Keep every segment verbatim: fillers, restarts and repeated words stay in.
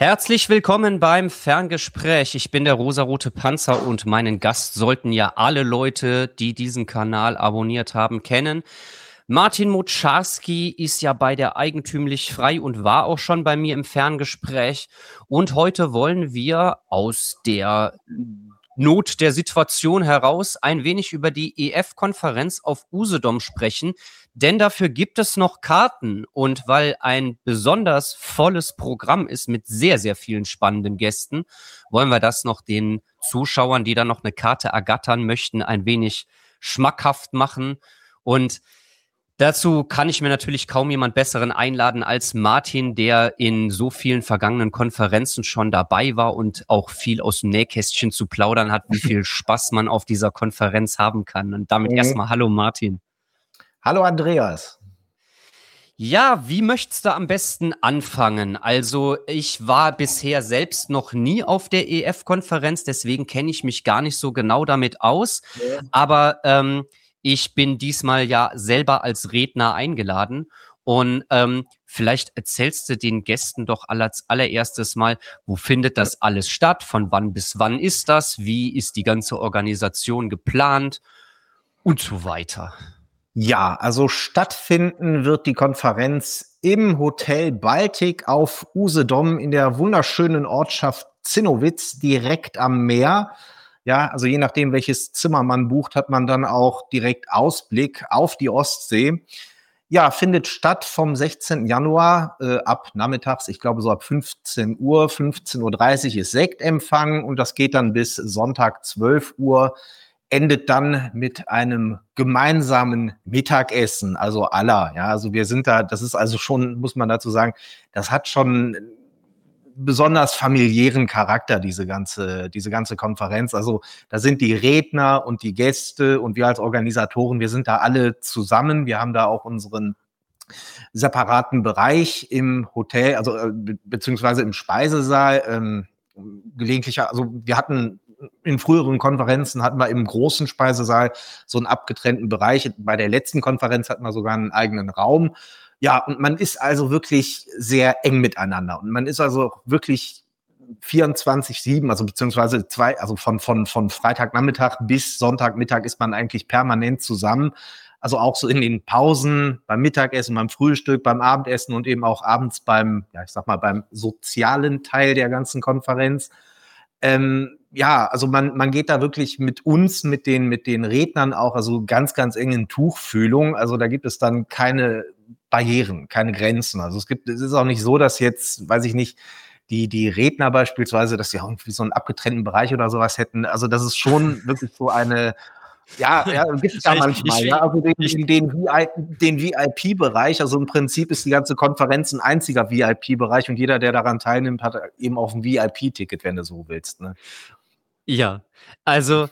Herzlich willkommen beim Ferngespräch. Ich bin der rosarote Panzer und meinen Gast sollten ja alle Leute, die diesen Kanal abonniert haben, kennen. Martin Moczarski ist ja bei der Eigentümlich Frei und war auch schon bei mir im Ferngespräch. Und heute wollen wir aus der Not der Situation heraus ein wenig über die E F-Konferenz auf Usedom sprechen, denn dafür gibt es noch Karten und weil ein besonders volles Programm ist mit sehr, sehr vielen spannenden Gästen, wollen wir das noch den Zuschauern, die dann noch eine Karte ergattern möchten, ein wenig schmackhaft machen. Und dazu kann ich mir natürlich kaum jemand Besseren einladen als Martin, der in so vielen vergangenen Konferenzen schon dabei war und auch viel aus dem Nähkästchen zu plaudern hat, wie viel Spaß man auf dieser Konferenz haben kann. Und damit mhm. erstmal hallo Martin. Hallo Andreas. Ja, wie möchtest du am besten anfangen? Also ich war bisher selbst noch nie auf der E F-Konferenz, deswegen kenne ich mich gar nicht so genau damit aus. Ja. Aber ähm, ich bin diesmal ja selber als Redner eingeladen und ähm, vielleicht erzählst du den Gästen doch als allererstes mal, wo findet das alles statt, von wann bis wann ist das, wie ist die ganze Organisation geplant und so weiter. Ja, also stattfinden wird die Konferenz im Hotel Baltic auf Usedom in der wunderschönen Ortschaft Zinnowitz direkt am Meer. Ja, also je nachdem, welches Zimmer man bucht, hat man dann auch direkt Ausblick auf die Ostsee. Ja, findet statt vom sechzehnten Januar äh, ab nachmittags, ich glaube so ab fünfzehn Uhr, fünfzehn Uhr dreißig ist Sektempfang und das geht dann bis Sonntag zwölf Uhr. Endet dann mit einem gemeinsamen Mittagessen, also aller. Ja, also wir sind da, das ist also schon, muss man dazu sagen, das hat schon besonders familiären Charakter, diese ganze, diese ganze Konferenz. Also da sind die Redner und die Gäste und wir als Organisatoren, wir sind da alle zusammen. Wir haben da auch unseren separaten Bereich im Hotel, also äh, be- beziehungsweise im Speisesaal. Ähm, gelegentlich, also wir hatten in früheren Konferenzen hatten wir im großen Speisesaal so einen abgetrennten Bereich. Bei der letzten Konferenz hatten wir sogar einen eigenen Raum. Ja, und man ist also wirklich sehr eng miteinander. Und man ist also wirklich vierundzwanzig sieben, also beziehungsweise zwei, also von, von, von Freitagnachmittag bis Sonntagmittag ist man eigentlich permanent zusammen. Also auch so in den Pausen, beim Mittagessen, beim Frühstück, beim Abendessen und eben auch abends beim, ja, ich sag mal, beim sozialen Teil der ganzen Konferenz. Ähm, ja, also man, man geht da wirklich mit uns, mit den, mit den Rednern auch, also ganz, ganz eng in Tuchfühlung. Also da gibt es dann keine Barrieren, keine Grenzen. Also es gibt, es ist auch nicht so, dass jetzt, weiß ich nicht, die, die Redner beispielsweise, dass sie irgendwie so einen abgetrennten Bereich oder sowas hätten. Also das ist schon wirklich so eine, ja, ja, gibt es ja manchmal, ich, ja, also den, den, den, den V I P-Bereich, also im Prinzip ist die ganze Konferenz ein einziger V I P-Bereich und jeder, der daran teilnimmt, hat eben auch ein V I P-Ticket, wenn du so willst, ne? Ja, also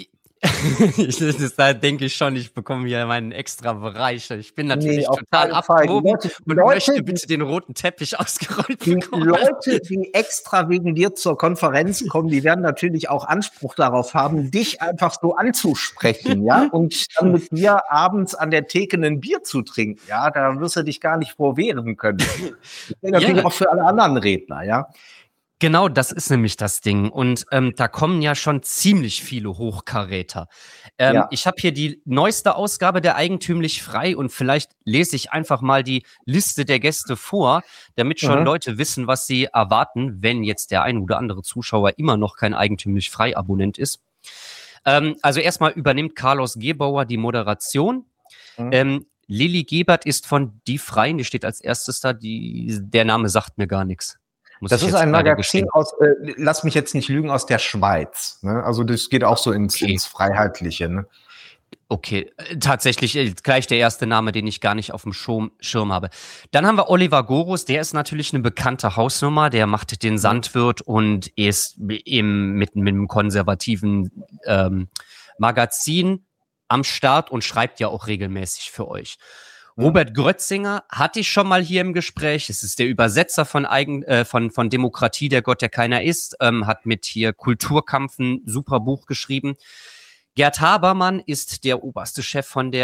da denke ich schon, ich bekomme hier meinen extra Bereich. Ich bin natürlich nee, total abgehoben Leute, und Leute, möchte bitte den roten Teppich ausgerollt die bekommen. Die Leute, die extra wegen dir zur Konferenz kommen, die werden natürlich auch Anspruch darauf haben, dich einfach so anzusprechen, ja, und dann mit mir abends an der Theke ein Bier zu trinken, ja, da wirst du dich gar nicht vor wehren können. Das ist natürlich ja auch für alle anderen Redner, ja. Genau, das ist nämlich das Ding. Und ähm, da kommen ja schon ziemlich viele Hochkaräter. Ähm, ja. Ich habe hier die neueste Ausgabe der Eigentümlich Frei und vielleicht lese ich einfach mal die Liste der Gäste vor, damit schon mhm. Leute wissen, was sie erwarten, wenn jetzt der ein oder andere Zuschauer immer noch kein Eigentümlich Frei-Abonnent ist. Ähm, also erstmal übernimmt Carlos Gebauer die Moderation. Mhm. Ähm, Lilly Gebert ist von Die Freien, die steht als erstes da. Die, der Name sagt mir gar nichts. Muss das ist ein Magazin aus, äh, lass mich jetzt nicht lügen, aus der Schweiz. Ne? Also das geht auch so ins, okay. ins Freiheitliche. Ne? Okay, tatsächlich äh, gleich der erste Name, den ich gar nicht auf dem Schirm, Schirm habe. Dann haben wir Oliver Gorus, der ist natürlich eine bekannte Hausnummer, der macht den Sandwirt und ist im, mit, mit einem konservativen ähm, Magazin am Start und schreibt ja auch regelmäßig für euch. Robert Grötzinger hatte ich schon mal hier im Gespräch. Es ist der Übersetzer von, Eigen, äh, von, von Demokratie, der Gott, der keiner ist. Ähm, hat mit hier Kulturkampf ein super Buch geschrieben. Gerd Habermann ist der oberste Chef von der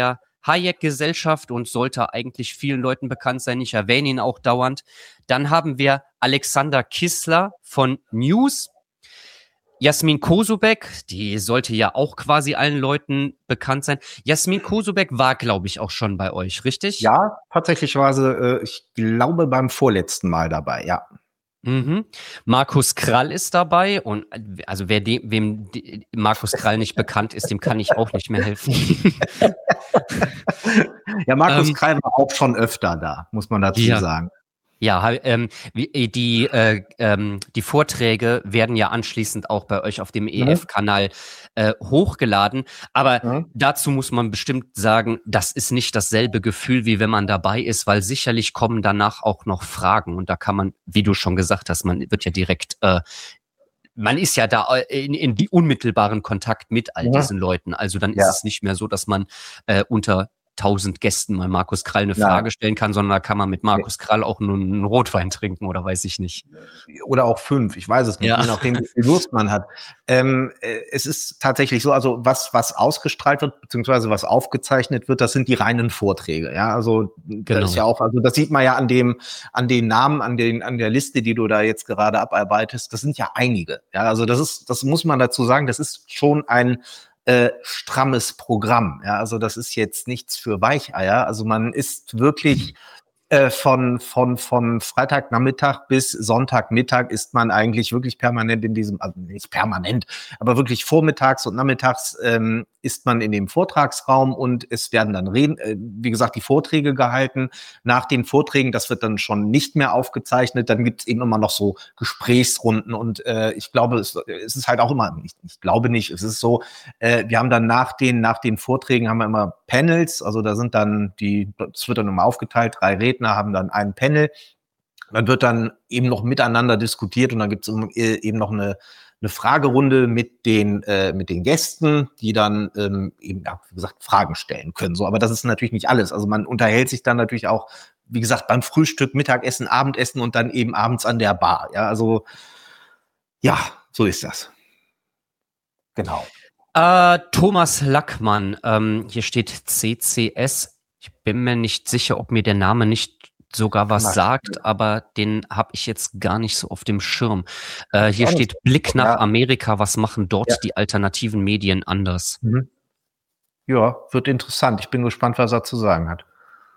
Hayek-Gesellschaft und sollte eigentlich vielen Leuten bekannt sein. Ich erwähne ihn auch dauernd. Dann haben wir Alexander Kissler von News. Jasmin Kosubek, die sollte ja auch quasi allen Leuten bekannt sein. Jasmin Kosubek war, glaube ich, auch schon bei euch, richtig? Ja, tatsächlich war sie, äh, ich glaube, beim vorletzten Mal dabei, ja. Mhm. Markus Krall ist dabei und also wer dem, wem die, Markus Krall nicht bekannt ist, dem kann ich auch nicht mehr helfen. Ja, Markus ähm, Krall war auch schon öfter da, muss man dazu ja. sagen. Ja, ähm, die, äh, ähm, die Vorträge werden ja anschließend auch bei euch auf dem E F-Kanal äh, hochgeladen. Aber mhm. dazu muss man bestimmt sagen, das ist nicht dasselbe Gefühl, wie wenn man dabei ist, weil sicherlich kommen danach auch noch Fragen. Und da kann man, wie du schon gesagt hast, man wird ja direkt, äh, man ist ja da in, in die unmittelbaren Kontakt mit all ja. diesen Leuten. Also dann ist ja. es nicht mehr so, dass man äh, unter tausend Gästen mal Markus Krall eine ja. Frage stellen kann, sondern da kann man mit Markus Krall auch nur einen Rotwein trinken oder weiß ich nicht. Oder auch fünf, ich weiß es nicht, ja. je nachdem, wie viel Lust man hat. Ähm, äh, es ist tatsächlich so, also was, was ausgestrahlt wird, beziehungsweise was aufgezeichnet wird, das sind die reinen Vorträge. Ja, also genau. das ist ja auch, also das sieht man ja an dem, an den Namen, an den, an der Liste, die du da jetzt gerade abarbeitest. Das sind ja einige. Ja, also das ist, das muss man dazu sagen, das ist schon ein Äh, strammes Programm. Ja, also das ist jetzt nichts für Weicheier. Also man ist wirklich äh, von von von Freitagnachmittag bis Sonntagmittag ist man eigentlich wirklich permanent in diesem, also nicht permanent, aber wirklich vormittags und nachmittags ähm, ist man in dem Vortragsraum und es werden dann reden, äh, wie gesagt, die Vorträge gehalten. Nach den Vorträgen, das wird dann schon nicht mehr aufgezeichnet, dann gibt es eben immer noch so Gesprächsrunden und äh, ich glaube, es, es ist halt auch immer, ich, ich glaube nicht, es ist so, äh, wir haben dann nach den, nach den Vorträgen haben wir immer Panels, also da sind dann die, es wird dann immer aufgeteilt, drei Redner haben dann ein Panel, dann wird dann eben noch miteinander diskutiert und dann gibt es eben noch eine eine Fragerunde mit den äh, mit den Gästen, die dann ähm, eben, ja, wie gesagt, Fragen stellen können. So, aber das ist natürlich nicht alles. Also man unterhält sich dann natürlich auch, wie gesagt, beim Frühstück, Mittagessen, Abendessen und dann eben abends an der Bar. Ja, also ja, so ist das. Genau. Äh, Thomas Lackmann, ähm, hier steht C C S. Ich bin mir nicht sicher, ob mir der Name nicht sogar was sagt, aber den habe ich jetzt gar nicht so auf dem Schirm. Äh, hier steht Blick nach ja. Amerika. Was machen dort ja. die alternativen Medien anders? Mhm. Ja, wird interessant. Ich bin gespannt, was er zu sagen hat.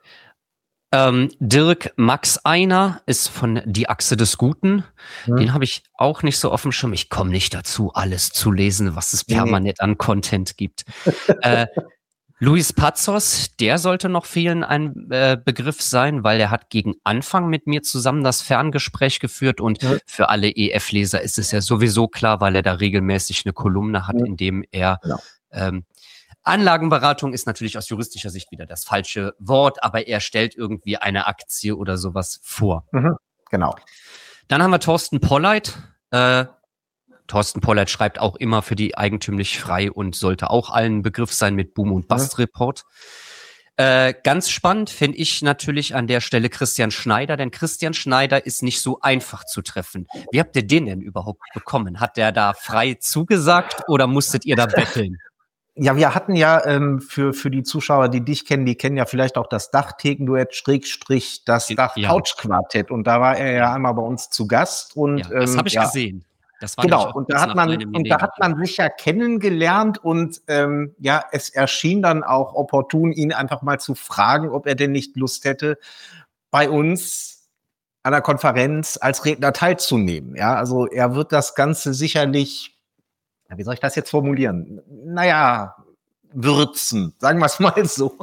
Ähm, Dirk Max Einer ist von Die Achse des Guten. Mhm. Den habe ich auch nicht so auf dem Schirm. Ich komme nicht dazu, alles zu lesen, was es permanent nee. an Content gibt. äh, Luis Pazos, der sollte noch vielen ein äh, Begriff sein, weil er hat gegen Anfang mit mir zusammen das Ferngespräch geführt und ja. für alle E F-Leser ist es ja sowieso klar, weil er da regelmäßig eine Kolumne hat, ja. in dem er ja. ähm, Anlagenberatung ist natürlich aus juristischer Sicht wieder das falsche Wort, aber er stellt irgendwie eine Aktie oder sowas vor. Mhm. Genau. Dann haben wir Thorsten Polleit. Äh, Thorsten Polleit schreibt auch immer für die Eigentümlich Frei und sollte auch allen Begriff sein mit Boom- und Bust-Report. Äh, ganz spannend finde ich natürlich an der Stelle Christian Schneider, denn Christian Schneider ist nicht so einfach zu treffen. Wie habt ihr den denn überhaupt bekommen? Hat der da frei zugesagt oder musstet ihr da betteln? Ja, wir hatten ja ähm, für für die Zuschauer, die dich kennen, die kennen ja vielleicht auch das Dachthekenduett Schrägstrich das Dach-Couch-Quartett und da war er ja einmal bei uns zu Gast und ja, das habe ich ähm, ja. gesehen. Das war genau, und da hat man und da hat man sich ja kennengelernt und ähm, ja, es erschien dann auch opportun, ihn einfach mal zu fragen, ob er denn nicht Lust hätte, bei uns an der Konferenz als Redner teilzunehmen. Ja, also er wird das Ganze sicherlich, wie soll ich das jetzt formulieren? Naja, würzen, sagen wir es mal so.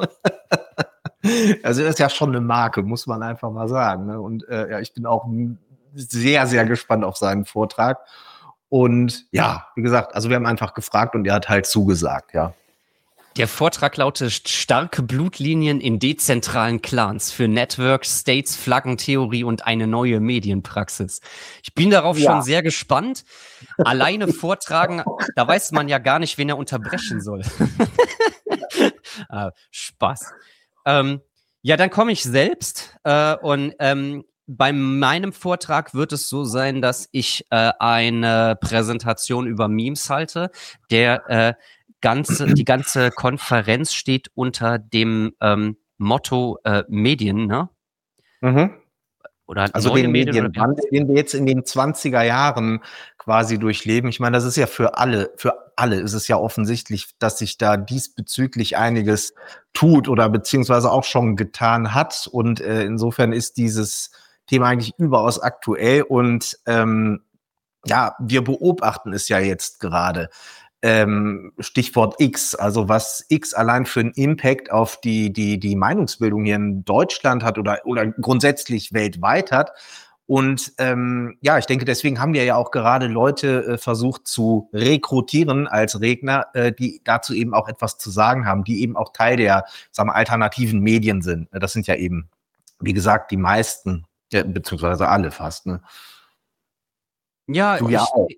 Also er ist ja schon eine Marke, muss man einfach mal sagen. Ne? Und äh, ja, ich bin auch sehr, sehr gespannt auf seinen Vortrag. Und ja, wie gesagt, also wir haben einfach gefragt und er hat halt zugesagt, ja. Der Vortrag lautet starke Blutlinien in dezentralen Clans für Networks, States, Flaggentheorie und eine neue Medienpraxis. Ich bin darauf ja. schon sehr gespannt. Alleine vortragen, da weiß man ja gar nicht, wen er unterbrechen soll. ah, Spaß. Ähm, ja, dann komme ich selbst äh, und ähm, bei meinem Vortrag wird es so sein, dass ich äh, eine Präsentation über Memes halte, der äh, ganze, die ganze Konferenz steht unter dem ähm, Motto äh, Medien, ne? Mhm. Oder Also neue den Medien oder wie heißt Medienwandel, den wir jetzt in den zwanziger Jahren quasi durchleben. Ich meine, das ist ja für alle, für alle ist es ja offensichtlich, dass sich da diesbezüglich einiges tut oder beziehungsweise auch schon getan hat. Und äh, insofern ist dieses Thema eigentlich überaus aktuell. Und ähm, ja, wir beobachten es ja jetzt gerade. Ähm, Stichwort X, also was X allein für einen Impact auf die, die, die Meinungsbildung hier in Deutschland hat oder, oder grundsätzlich weltweit hat. Und ähm, ja, ich denke, deswegen haben wir ja auch gerade Leute äh, versucht zu rekrutieren als Redner, äh, die dazu eben auch etwas zu sagen haben, die eben auch Teil der, sagen wir, alternativen Medien sind. Das sind ja eben, wie gesagt, die meisten, ja, beziehungsweise alle fast. Ne? Ja, Du ja ich, auch.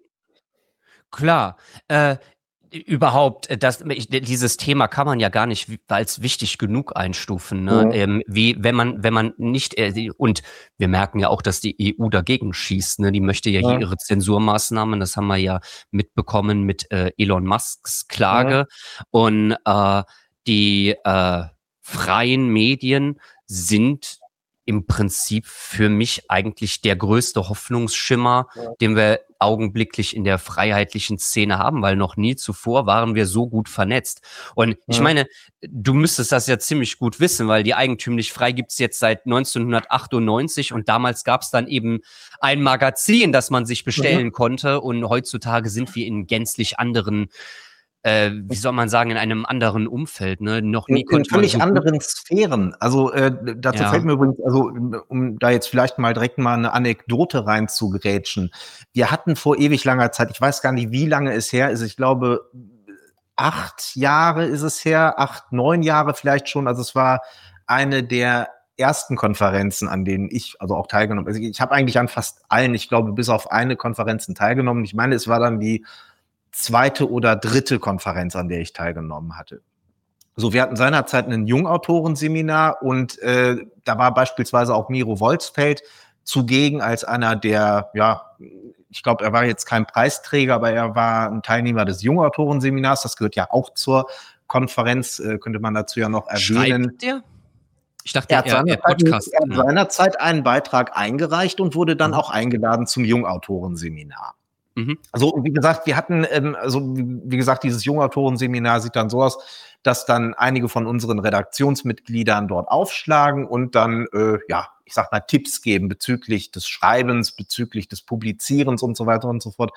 klar. Äh, überhaupt, äh, das, ich, dieses Thema kann man ja gar nicht wi- als wichtig genug einstufen, ne? Mhm. Ähm, wie, wenn man, wenn man nicht, äh, die- und wir merken ja auch, dass die E U dagegen schießt, ne? Die möchte ja hier Mhm. ihre Zensurmaßnahmen, das haben wir ja mitbekommen mit äh, Elon Musks Mhm. Klage. Und äh, die äh, freien Medien sind im Prinzip für mich eigentlich der größte Hoffnungsschimmer, den wir augenblicklich in der freiheitlichen Szene haben, weil noch nie zuvor waren wir so gut vernetzt. Und ich Mhm. meine, du müsstest das ja ziemlich gut wissen, weil die eigentümlich frei gibt's jetzt seit neunzehnhundertachtundneunzig und damals gab's dann eben ein Magazin, das man sich bestellen Mhm. konnte und heutzutage sind wir in gänzlich anderen, äh, wie soll man sagen, in einem anderen Umfeld. Ne? Noch nie In, in konnte man völlig so gut. anderen Sphären. Also äh, dazu fällt Ja. mir übrigens, also um da jetzt vielleicht mal direkt mal eine Anekdote reinzugrätschen. Wir hatten vor ewig langer Zeit, ich weiß gar nicht, wie lange es her ist, ich glaube, acht Jahre ist es her, acht, neun Jahre vielleicht schon. Also es war eine der ersten Konferenzen, an denen ich also auch teilgenommen habe. Also ich habe eigentlich an fast allen, ich glaube, bis auf eine Konferenzen teilgenommen. Ich meine, es war dann die zweite oder dritte Konferenz, an der ich teilgenommen hatte. So, wir hatten seinerzeit ein Jungautorenseminar und äh, da war beispielsweise auch Miro Wolzfeld zugegen als einer der, ja, ich glaube, er war jetzt kein Preisträger, aber er war ein Teilnehmer des Jungautorenseminars. Das gehört ja auch zur Konferenz, äh, könnte man dazu ja noch erwähnen. Schreibt der? Ich dachte, Er hat er, er seinerzeit, er Podcast. hat Ne? seinerzeit einen Beitrag eingereicht und wurde dann Mhm. auch eingeladen zum Jungautorenseminar. Mhm. Also, wie gesagt, wir hatten, ähm, also wie gesagt, dieses Jungautorenseminar sieht dann so aus, dass dann einige von unseren Redaktionsmitgliedern dort aufschlagen und dann, äh, ja, ich sag mal, Tipps geben bezüglich des Schreibens, bezüglich des Publizierens und so weiter und so fort.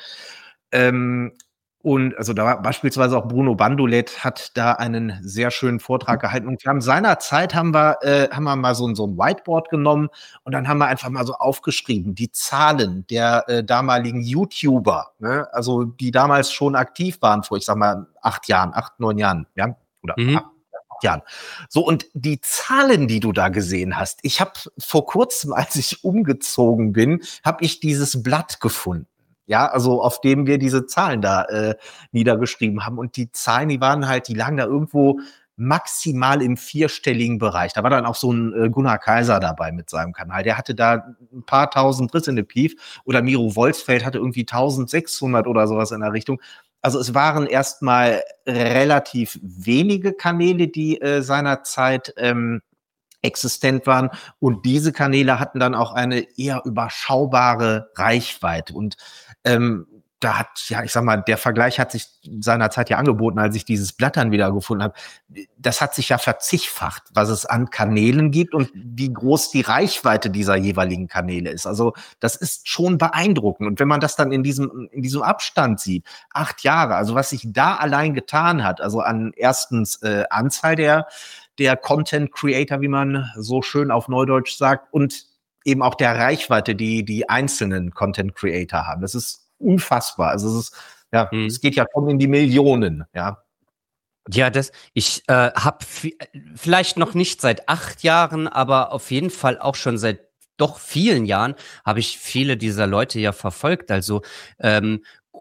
Ähm, und also da war beispielsweise auch Bruno Bandulet hat da einen sehr schönen Vortrag gehalten. Und wir haben seinerzeit haben wir, äh, haben wir mal so, ein- so ein Whiteboard genommen und dann haben wir einfach mal so aufgeschrieben, die Zahlen der äh, damaligen YouTuber, ne? Also die damals schon aktiv waren, vor, ich sag mal, acht Jahren, acht, neun Jahren, ja, oder acht, Mhm. acht Jahren. So, und die Zahlen, die du da gesehen hast, ich habe vor kurzem, als ich umgezogen bin, habe ich dieses Blatt gefunden. Ja, also auf dem wir diese Zahlen da äh, niedergeschrieben haben. Und die Zahlen, die waren halt, die lagen da irgendwo maximal im vierstelligen Bereich. Da war dann auch so ein äh, Gunnar Kaiser dabei mit seinem Kanal. Der hatte da ein paar tausend Riss in der Pief. Oder Miro Wolfsfeld hatte irgendwie eintausendsechshundert oder sowas in der Richtung. Also es waren erstmal relativ wenige Kanäle, die äh, seinerzeit ähm, existent waren. Und diese Kanäle hatten dann auch eine eher überschaubare Reichweite. Und ähm, da hat, ja, ich sag mal, der Vergleich hat sich seinerzeit ja angeboten, als ich dieses Blatt dann wieder gefunden habe. Das hat sich ja verzigfacht, was es an Kanälen gibt und wie groß die Reichweite dieser jeweiligen Kanäle ist. Also das ist schon beeindruckend. Und wenn man das dann in diesem, in diesem Abstand sieht, acht Jahre, also was sich da allein getan hat, also an erstens äh, Anzahl der der Content Creator, wie man so schön auf Neudeutsch sagt, und eben auch der Reichweite, die die einzelnen Content Creator haben. Das ist unfassbar. Also es ist, ja, Mhm. es geht ja schon in die Millionen, ja. Ja, das, ich äh, habe vielleicht noch nicht seit acht Jahren, aber auf jeden Fall auch schon seit doch vielen Jahren habe ich viele dieser Leute ja verfolgt. Also ähm,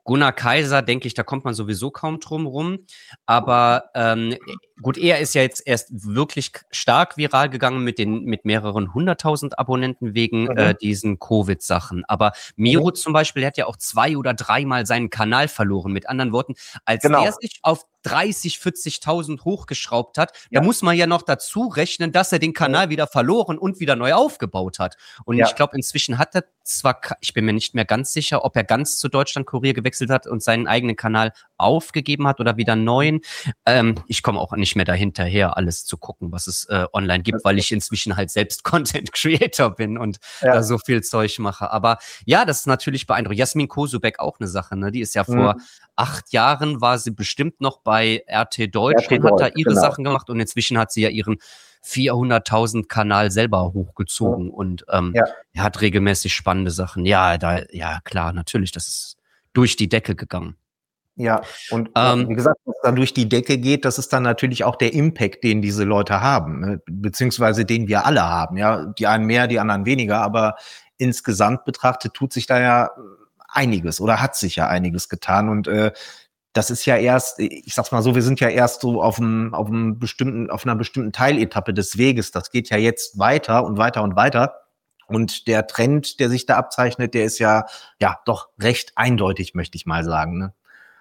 Gunnar Kaiser, denke ich, da kommt man sowieso kaum drum rum. Aber ähm, gut, er ist ja jetzt erst wirklich stark viral gegangen mit den mit mehreren hunderttausend Abonnenten wegen Mhm. äh, diesen Covid-Sachen. Aber Miro Mhm. zum Beispiel, der hat ja auch zwei oder dreimal seinen Kanal verloren. Mit anderen Worten, als Genau. der sich auf dreißig, vierzigtausend hochgeschraubt hat, Ja. da muss man ja noch dazu rechnen, dass er den Kanal wieder verloren und wieder neu aufgebaut hat. Und Ja. ich glaube, inzwischen hat er zwar, ich bin mir nicht mehr ganz sicher, ob er ganz zu Deutschland-Kurier gewechselt hat und seinen eigenen Kanal aufgegeben hat oder wieder neuen. Ähm, ich komme auch nicht mehr dahinterher, alles zu gucken, was es äh, online gibt, weil ich inzwischen halt selbst Content-Creator bin und Ja. da so viel Zeug mache. Aber ja, das ist natürlich beeindruckend. Jasmin Kosubek auch eine Sache, ne? Die ist ja vor Mhm. acht Jahren, war sie bestimmt noch bei R T Deutsch R T und hat da Deutsch, ihre genau. Sachen gemacht und inzwischen hat sie ja ihren vierhunderttausend Kanal selber hochgezogen Mhm. und ähm, Ja. er hat regelmäßig spannende Sachen. Ja, da, ja klar, natürlich, das ist durch die Decke gegangen. Ja, und Ähm, wie gesagt, was dann durch die Decke geht, das ist dann natürlich auch der Impact, den diese Leute haben, ne? Beziehungsweise den wir alle haben. Ja, die einen mehr, die anderen weniger, aber insgesamt betrachtet tut sich da ja einiges oder hat sich ja einiges getan und äh, das ist ja erst, ich sag's mal so, wir sind ja erst so auf einem, auf einem bestimmten, auf einer bestimmten Teiletappe des Weges. Das geht ja jetzt weiter und weiter und weiter. Und der Trend, der sich da abzeichnet, der ist ja, ja, doch recht eindeutig, möchte ich mal sagen, ne?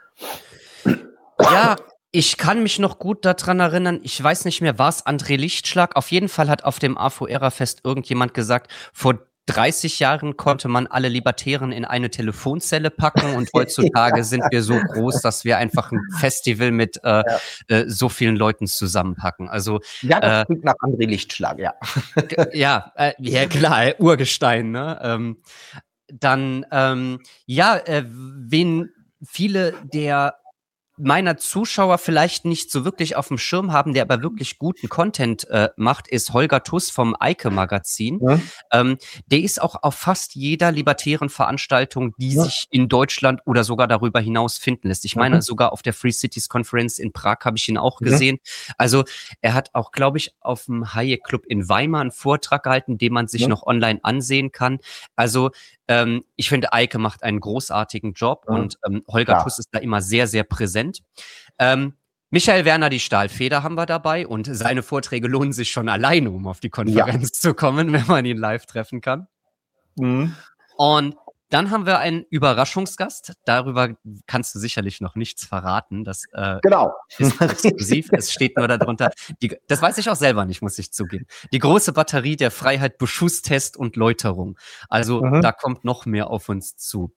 Ja, ich kann mich noch gut daran erinnern, ich weiß nicht mehr, war es André Lichtschlag? Auf jeden Fall hat auf dem AFOERA-Fest irgendjemand gesagt, vor dreißig Jahren konnte man alle Libertären in eine Telefonzelle packen und heutzutage sind wir so groß, dass wir einfach ein Festival mit äh, Ja. äh, so vielen Leuten zusammenpacken. Also Ja, das äh, klingt nach André Lichtschlag, ja. ja, äh, ja klar, äh, Urgestein, ne? Ähm, dann, ähm, ja, äh, wen viele der meiner Zuschauer vielleicht nicht so wirklich auf dem Schirm haben, der aber wirklich guten Content äh, macht, ist Holger Tuss vom Eike-Magazin. Ja. Ähm, der ist auch auf fast jeder libertären Veranstaltung, die Ja. sich in Deutschland oder sogar darüber hinaus finden lässt. Ich meine, Mhm. sogar auf der Free Cities Conference in Prag habe ich ihn auch Mhm. gesehen. Also er hat auch, glaube ich, auf dem Hayek Club in Weimar einen Vortrag gehalten, den man sich Ja. noch online ansehen kann. Also ähm, ich finde, Eike macht einen großartigen Job Ja. und ähm, Holger Klar. Tuss ist da immer sehr, sehr präsent. Ähm, Michael Werner, die Stahlfeder, haben wir dabei und seine Vorträge lohnen sich schon alleine, um auf die Konferenz zu kommen, wenn man ihn live treffen kann. Mhm. Und dann haben wir einen Überraschungsgast. Darüber kannst du sicherlich noch nichts verraten. Das äh, Genau. ist exklusiv. Es steht nur darunter. Die, das weiß ich auch selber nicht, muss ich zugeben. Die große Batterie der Freiheit, Beschusstest und Läuterung. Also Mhm. da kommt noch mehr auf uns zu.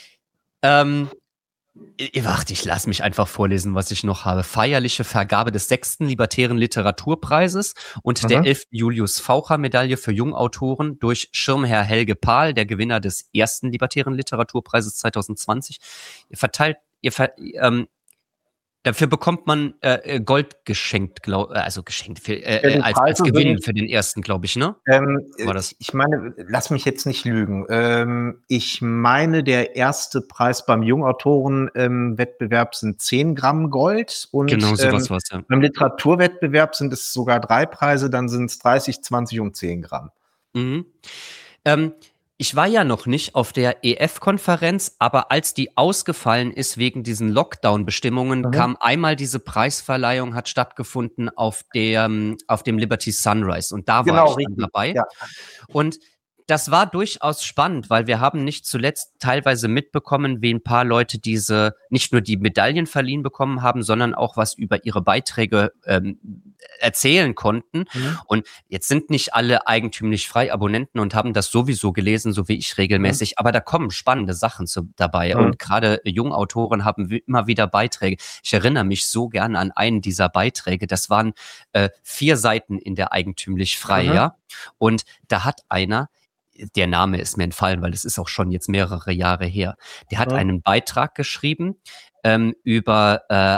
Ähm, i- warte, ich lass mich einfach vorlesen, was ich noch habe. Feierliche Vergabe des sechsten Libertären Literaturpreises und der Mhm. elften Julius-Faucher-Medaille für Jungautoren durch Schirmherr Helge Pahl, der Gewinner des ersten Libertären Literaturpreises zwanzig zwanzig. Ihr verteilt, ihr ver, ähm, dafür bekommt man äh, Gold geschenkt, glaub, also geschenkt für, äh, Ja, die als, als Preise Gewinn sind- für den ersten, glaube ich, ne? Ähm, War das? ich meine, lass mich jetzt nicht lügen. Ähm, ich meine, der erste Preis beim Jungautoren-Wettbewerb sind zehn Gramm Gold und Genau, sowas ähm, war's, ja. beim Literaturwettbewerb sind es sogar drei Preise, dann sind es dreißig, zwanzig und zehn Gramm. Mhm. Ähm, ich war ja noch nicht auf der E F-Konferenz, aber als die ausgefallen ist wegen diesen Lockdown-Bestimmungen, Mhm. kam einmal diese Preisverleihung, hat stattgefunden auf dem, auf dem Liberty Sunrise und da war Genau, ich dann richtig. dabei. Ja. Und das war durchaus spannend, weil wir haben nicht zuletzt teilweise mitbekommen, wie ein paar Leute diese, nicht nur die Medaillen verliehen bekommen haben, sondern auch was über ihre Beiträge ähm, erzählen konnten. Mhm. Und jetzt sind nicht alle eigentümlich frei Abonnenten und haben das sowieso gelesen, so wie ich regelmäßig, aber da kommen spannende Sachen zu, dabei. Mhm. Und gerade Jungautoren haben wi- immer wieder Beiträge. Ich erinnere mich so gern an einen dieser Beiträge. Das waren äh, vier Seiten in der eigentümlich frei, Mhm. ja. Und da hat einer, der Name ist mir entfallen, weil es ist auch schon jetzt mehrere Jahre her, der hat Mhm. einen Beitrag geschrieben ähm, über äh,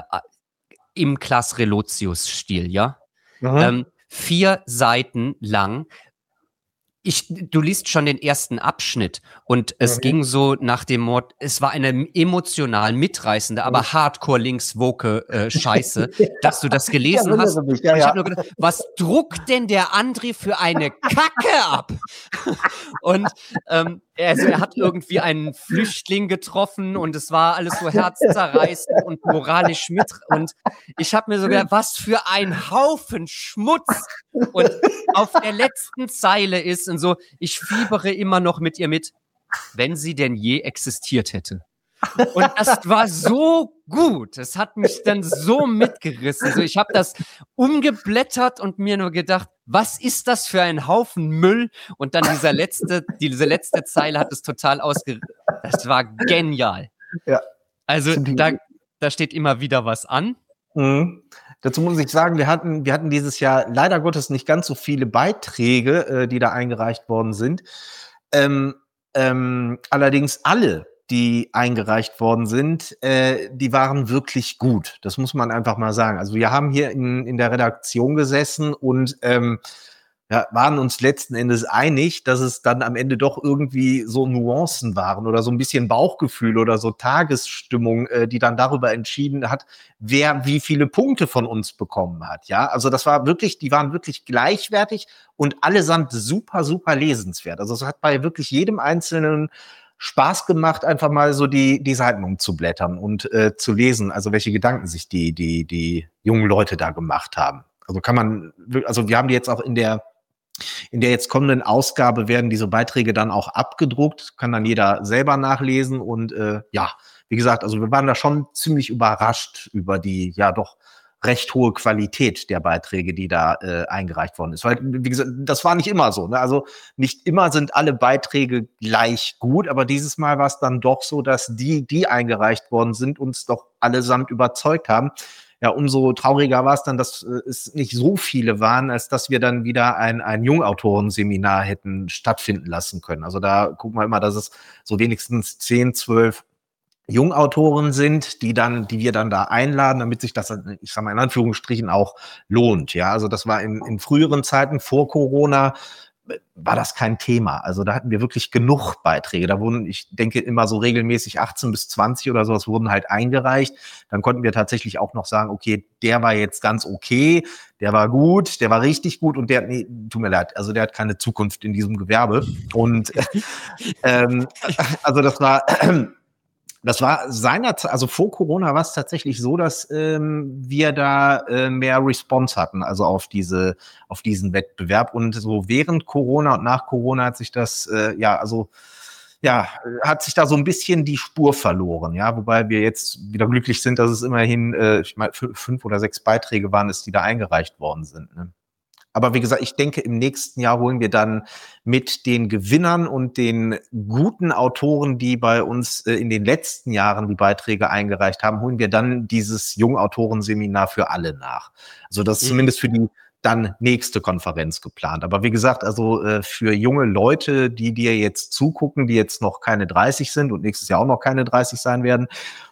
im Klaas Relotius-Stil, ja. Mhm. Ähm, vier Seiten lang Ich, du liest schon den ersten Abschnitt und es Mhm. ging so nach dem Mord, es war eine emotional mitreißende, aber Mhm. hardcore links woke äh, Scheiße, dass du das gelesen Ja, hast. mich, ja, und ich ja. habe nur gedacht, was druckt denn der André für eine Kacke ab? Und ähm, also er hat irgendwie einen Flüchtling getroffen und es war alles so herzzerreißend und moralisch mit. Und ich habe mir so gedacht, was für ein Haufen Schmutz. Und auf der letzten Zeile ist und so, ich fiebere immer noch mit ihr mit, wenn sie denn je existiert hätte. Und das war so gut. Es hat mich dann so mitgerissen. So, ich habe das umgeblättert und mir nur gedacht, was ist das für ein Haufen Müll? Und dann dieser letzte, diese letzte Zeile hat es total ausge... Das war genial. Ja. Also da, da steht immer wieder was an. Mhm. Dazu muss ich sagen, wir hatten, wir hatten dieses Jahr leider Gottes nicht ganz so viele Beiträge, äh, die da eingereicht worden sind. Ähm, ähm, allerdings alle, die eingereicht worden sind, äh, die waren wirklich gut. Das muss man einfach mal sagen. Also wir haben hier in, in der Redaktion gesessen und ähm, ja, waren uns letzten Endes einig, dass es dann am Ende doch irgendwie so Nuancen waren oder so ein bisschen Bauchgefühl oder so Tagesstimmung, äh, die dann darüber entschieden hat, wer wie viele Punkte von uns bekommen hat. Ja, also das war wirklich, die waren wirklich gleichwertig und allesamt super, super lesenswert. Also es hat bei wirklich jedem Einzelnen Spaß gemacht, einfach mal so die, die Seiten umzublättern und äh, zu lesen, also welche Gedanken sich die, die, die jungen Leute da gemacht haben. Also kann man, also wir haben die jetzt auch in der In der jetzt kommenden Ausgabe werden diese Beiträge dann auch abgedruckt, kann dann jeder selber nachlesen und äh, ja, wie gesagt, also wir waren da schon ziemlich überrascht über die ja doch recht hohe Qualität der Beiträge, die da äh, eingereicht worden ist. Weil, wie gesagt, das war nicht immer so. Ne? Also nicht immer sind alle Beiträge gleich gut, aber dieses Mal war es dann doch so, dass die, die eingereicht worden sind, uns doch allesamt überzeugt haben. Ja, umso trauriger war es dann, dass äh, es nicht so viele waren, als dass wir dann wieder ein, ein Jungautorenseminar hätten stattfinden lassen können. Also da gucken wir immer, dass es so wenigstens zehn, zwölf Jungautoren sind, die dann, die wir dann da einladen, damit sich das, ich sag mal in Anführungsstrichen, auch lohnt. Ja, also das war in, in früheren Zeiten vor Corona war das kein Thema. Also da hatten wir wirklich genug Beiträge. Da wurden, ich denke, immer so regelmäßig achtzehn bis zwanzig oder sowas wurden halt eingereicht. Dann konnten wir tatsächlich auch noch sagen, okay, der war jetzt ganz okay, der war gut, der war richtig gut und der, nee, tut mir leid, also der hat keine Zukunft in diesem Gewerbe. Und ähm, also das war Das war seinerzeit, also vor Corona war es tatsächlich so, dass ähm, wir da äh, mehr Response hatten, also auf diese, auf diesen Wettbewerb. Und so während Corona und nach Corona hat sich das, äh, ja, also ja, hat sich da so ein bisschen die Spur verloren, ja, wobei wir jetzt wieder glücklich sind, dass es immerhin, äh, ich meine, fünf oder sechs Beiträge waren es, die da eingereicht worden sind. Ne? Aber wie gesagt, ich denke, im nächsten Jahr holen wir dann mit den Gewinnern und den guten Autoren, die bei uns äh, in den letzten Jahren die Beiträge eingereicht haben, holen wir dann dieses Jungautorenseminar für alle nach. Also das ist Mhm. zumindest für die dann nächste Konferenz geplant. Aber wie gesagt, also äh, für junge Leute, die dir jetzt zugucken, die jetzt noch keine dreißig sind und nächstes Jahr auch noch keine dreißig sein werden,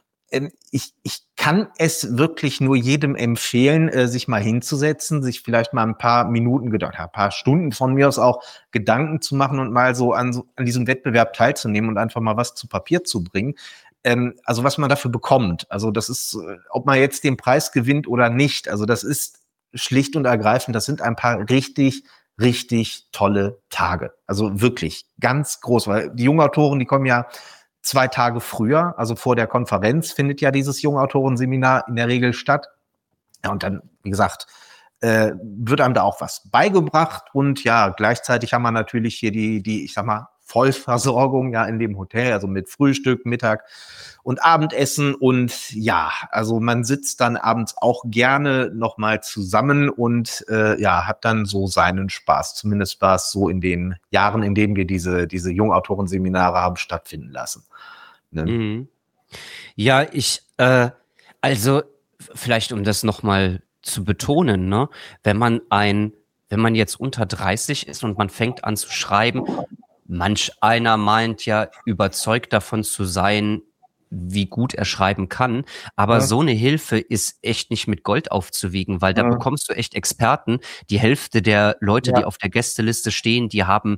Ich, ich kann es wirklich nur jedem empfehlen, äh, sich mal hinzusetzen, sich vielleicht mal ein paar Minuten, gedacht, ein paar Stunden von mir aus auch Gedanken zu machen und mal so an, so an diesem Wettbewerb teilzunehmen und einfach mal was zu Papier zu bringen. Ähm, also was man dafür bekommt. Also das ist, ob man jetzt den Preis gewinnt oder nicht. Also das ist schlicht und ergreifend, das sind ein paar richtig, richtig tolle Tage. Also wirklich ganz groß, weil die jungen Autoren, die kommen ja zwei Tage früher, also vor der Konferenz, findet ja dieses Jungautorenseminar in der Regel statt. Ja, und dann, wie gesagt, äh, wird einem da auch was beigebracht. Und ja, gleichzeitig haben wir natürlich hier die, die, ich sag mal, Vollversorgung ja in dem Hotel, also mit Frühstück, Mittag und Abendessen. Und ja, also man sitzt dann abends auch gerne nochmal zusammen und äh, ja, hat dann so seinen Spaß. Zumindest war es so in den Jahren, in denen wir diese, diese Jungautorenseminare haben stattfinden lassen. Ne? Mhm. Ja, ich, äh, also vielleicht um das nochmal zu betonen, ne, wenn man ein, wenn man jetzt unter dreißig ist und man fängt an zu schreiben, manch einer meint ja, überzeugt davon zu sein, wie gut er schreiben kann. Aber Ja. so eine Hilfe ist echt nicht mit Gold aufzuwiegen, weil da Ja. bekommst du echt Experten. Die Hälfte der Leute, Ja. die auf der Gästeliste stehen, die haben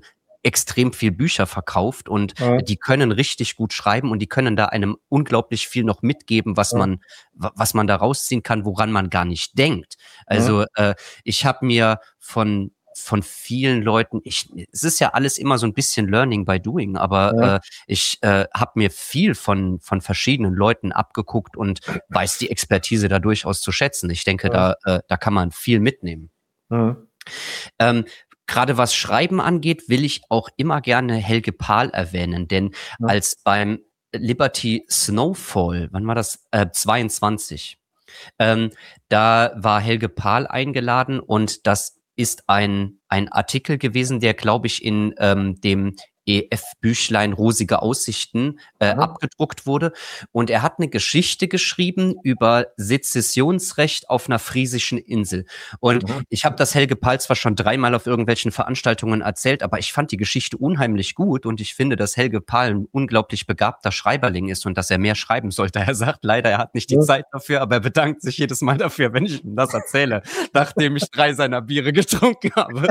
extrem viel Bücher verkauft und Ja. die können richtig gut schreiben und die können da einem unglaublich viel noch mitgeben, was Ja. man, was man da rausziehen kann, woran man gar nicht denkt. Also äh, ich habe mir von von vielen Leuten, ich, es ist ja alles immer so ein bisschen Learning by Doing, aber Ja. äh, ich äh, habe mir viel von von verschiedenen Leuten abgeguckt und weiß die Expertise da durchaus zu schätzen. Ich denke, Ja. da äh, da kann man viel mitnehmen. Ja. Ähm, Gerade was Schreiben angeht, will ich auch immer gerne Helge Pahl erwähnen, denn Ja. als beim Liberty Snowfall, wann war das? Äh, zweiundzwanzig. Ähm, da war Helge Pahl eingeladen und das ist ein, ein Artikel gewesen, der, glaube ich, in ähm, dem E F-Büchlein Rosige Aussichten äh, Ja. abgedruckt wurde. Und er hat eine Geschichte geschrieben über Sezessionsrecht auf einer friesischen Insel. Und Ja. ich habe das Helge Pahl zwar schon dreimal auf irgendwelchen Veranstaltungen erzählt, aber ich fand die Geschichte unheimlich gut und ich finde, dass Helge Pahl ein unglaublich begabter Schreiberling ist und dass er mehr schreiben sollte. Er sagt leider, er hat nicht die Ja. Zeit dafür, aber er bedankt sich jedes Mal dafür, wenn ich ihm das erzähle, nachdem ich drei seiner Biere getrunken habe.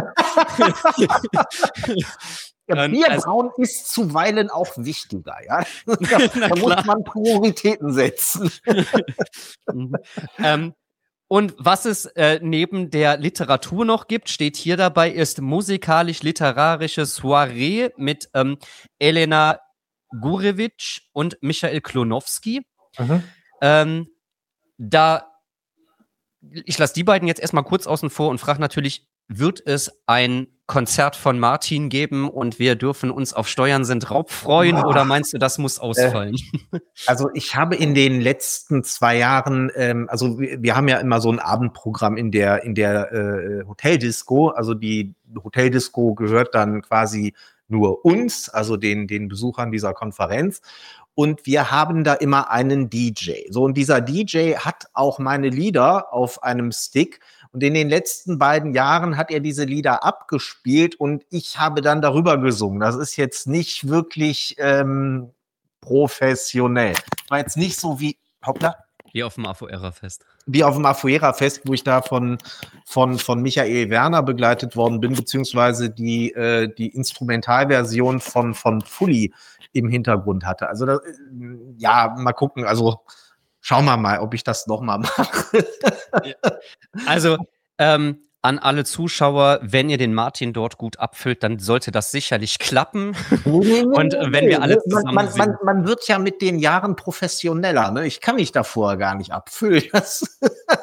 Ja, Und Bierbrauen ist zuweilen auch wichtiger, ja. Da, Na da muss klar. man Prioritäten setzen. Mhm. ähm, und was es äh, neben der Literatur noch gibt, steht hier dabei, ist musikalisch-literarische Soiree mit ähm, Elena Gurewitsch und Michael Klonowski. Mhm. Ähm, da, ich lasse die beiden jetzt erstmal kurz außen vor und frage natürlich, wird es ein Konzert von Martin geben und wir dürfen uns auf Steuern sind Raub freuen Boah. oder meinst du, das muss ausfallen? Äh, also ich habe in den letzten zwei Jahren, ähm, also wir, wir haben ja immer so ein Abendprogramm in der in der äh, Hoteldisco. Also die Hoteldisco gehört dann quasi nur uns, also den den Besuchern dieser Konferenz. Und wir haben da immer einen D J. So, und dieser D J hat auch meine Lieder auf einem Stick. Und in den letzten beiden Jahren hat er diese Lieder abgespielt und ich habe dann darüber gesungen. Das ist jetzt nicht wirklich ähm, professionell. War jetzt nicht so wie, hoppla, Wie auf dem Afuera-Fest. wie auf dem Afuera-Fest, wo ich da von, von, von Michael Werner begleitet worden bin, beziehungsweise die, äh, die Instrumentalversion von, von Fully im Hintergrund hatte. Also, das, ja, mal gucken. Also, schauen wir mal, ob ich das noch mal mache. Also, ähm, an alle Zuschauer, wenn ihr den Martin dort gut abfüllt, dann sollte das sicherlich klappen. Und äh, wenn wir alle zusammen man, man, singen. man, man wird ja mit den Jahren professioneller. Ne? Ich kann mich davor gar nicht abfüllen. Das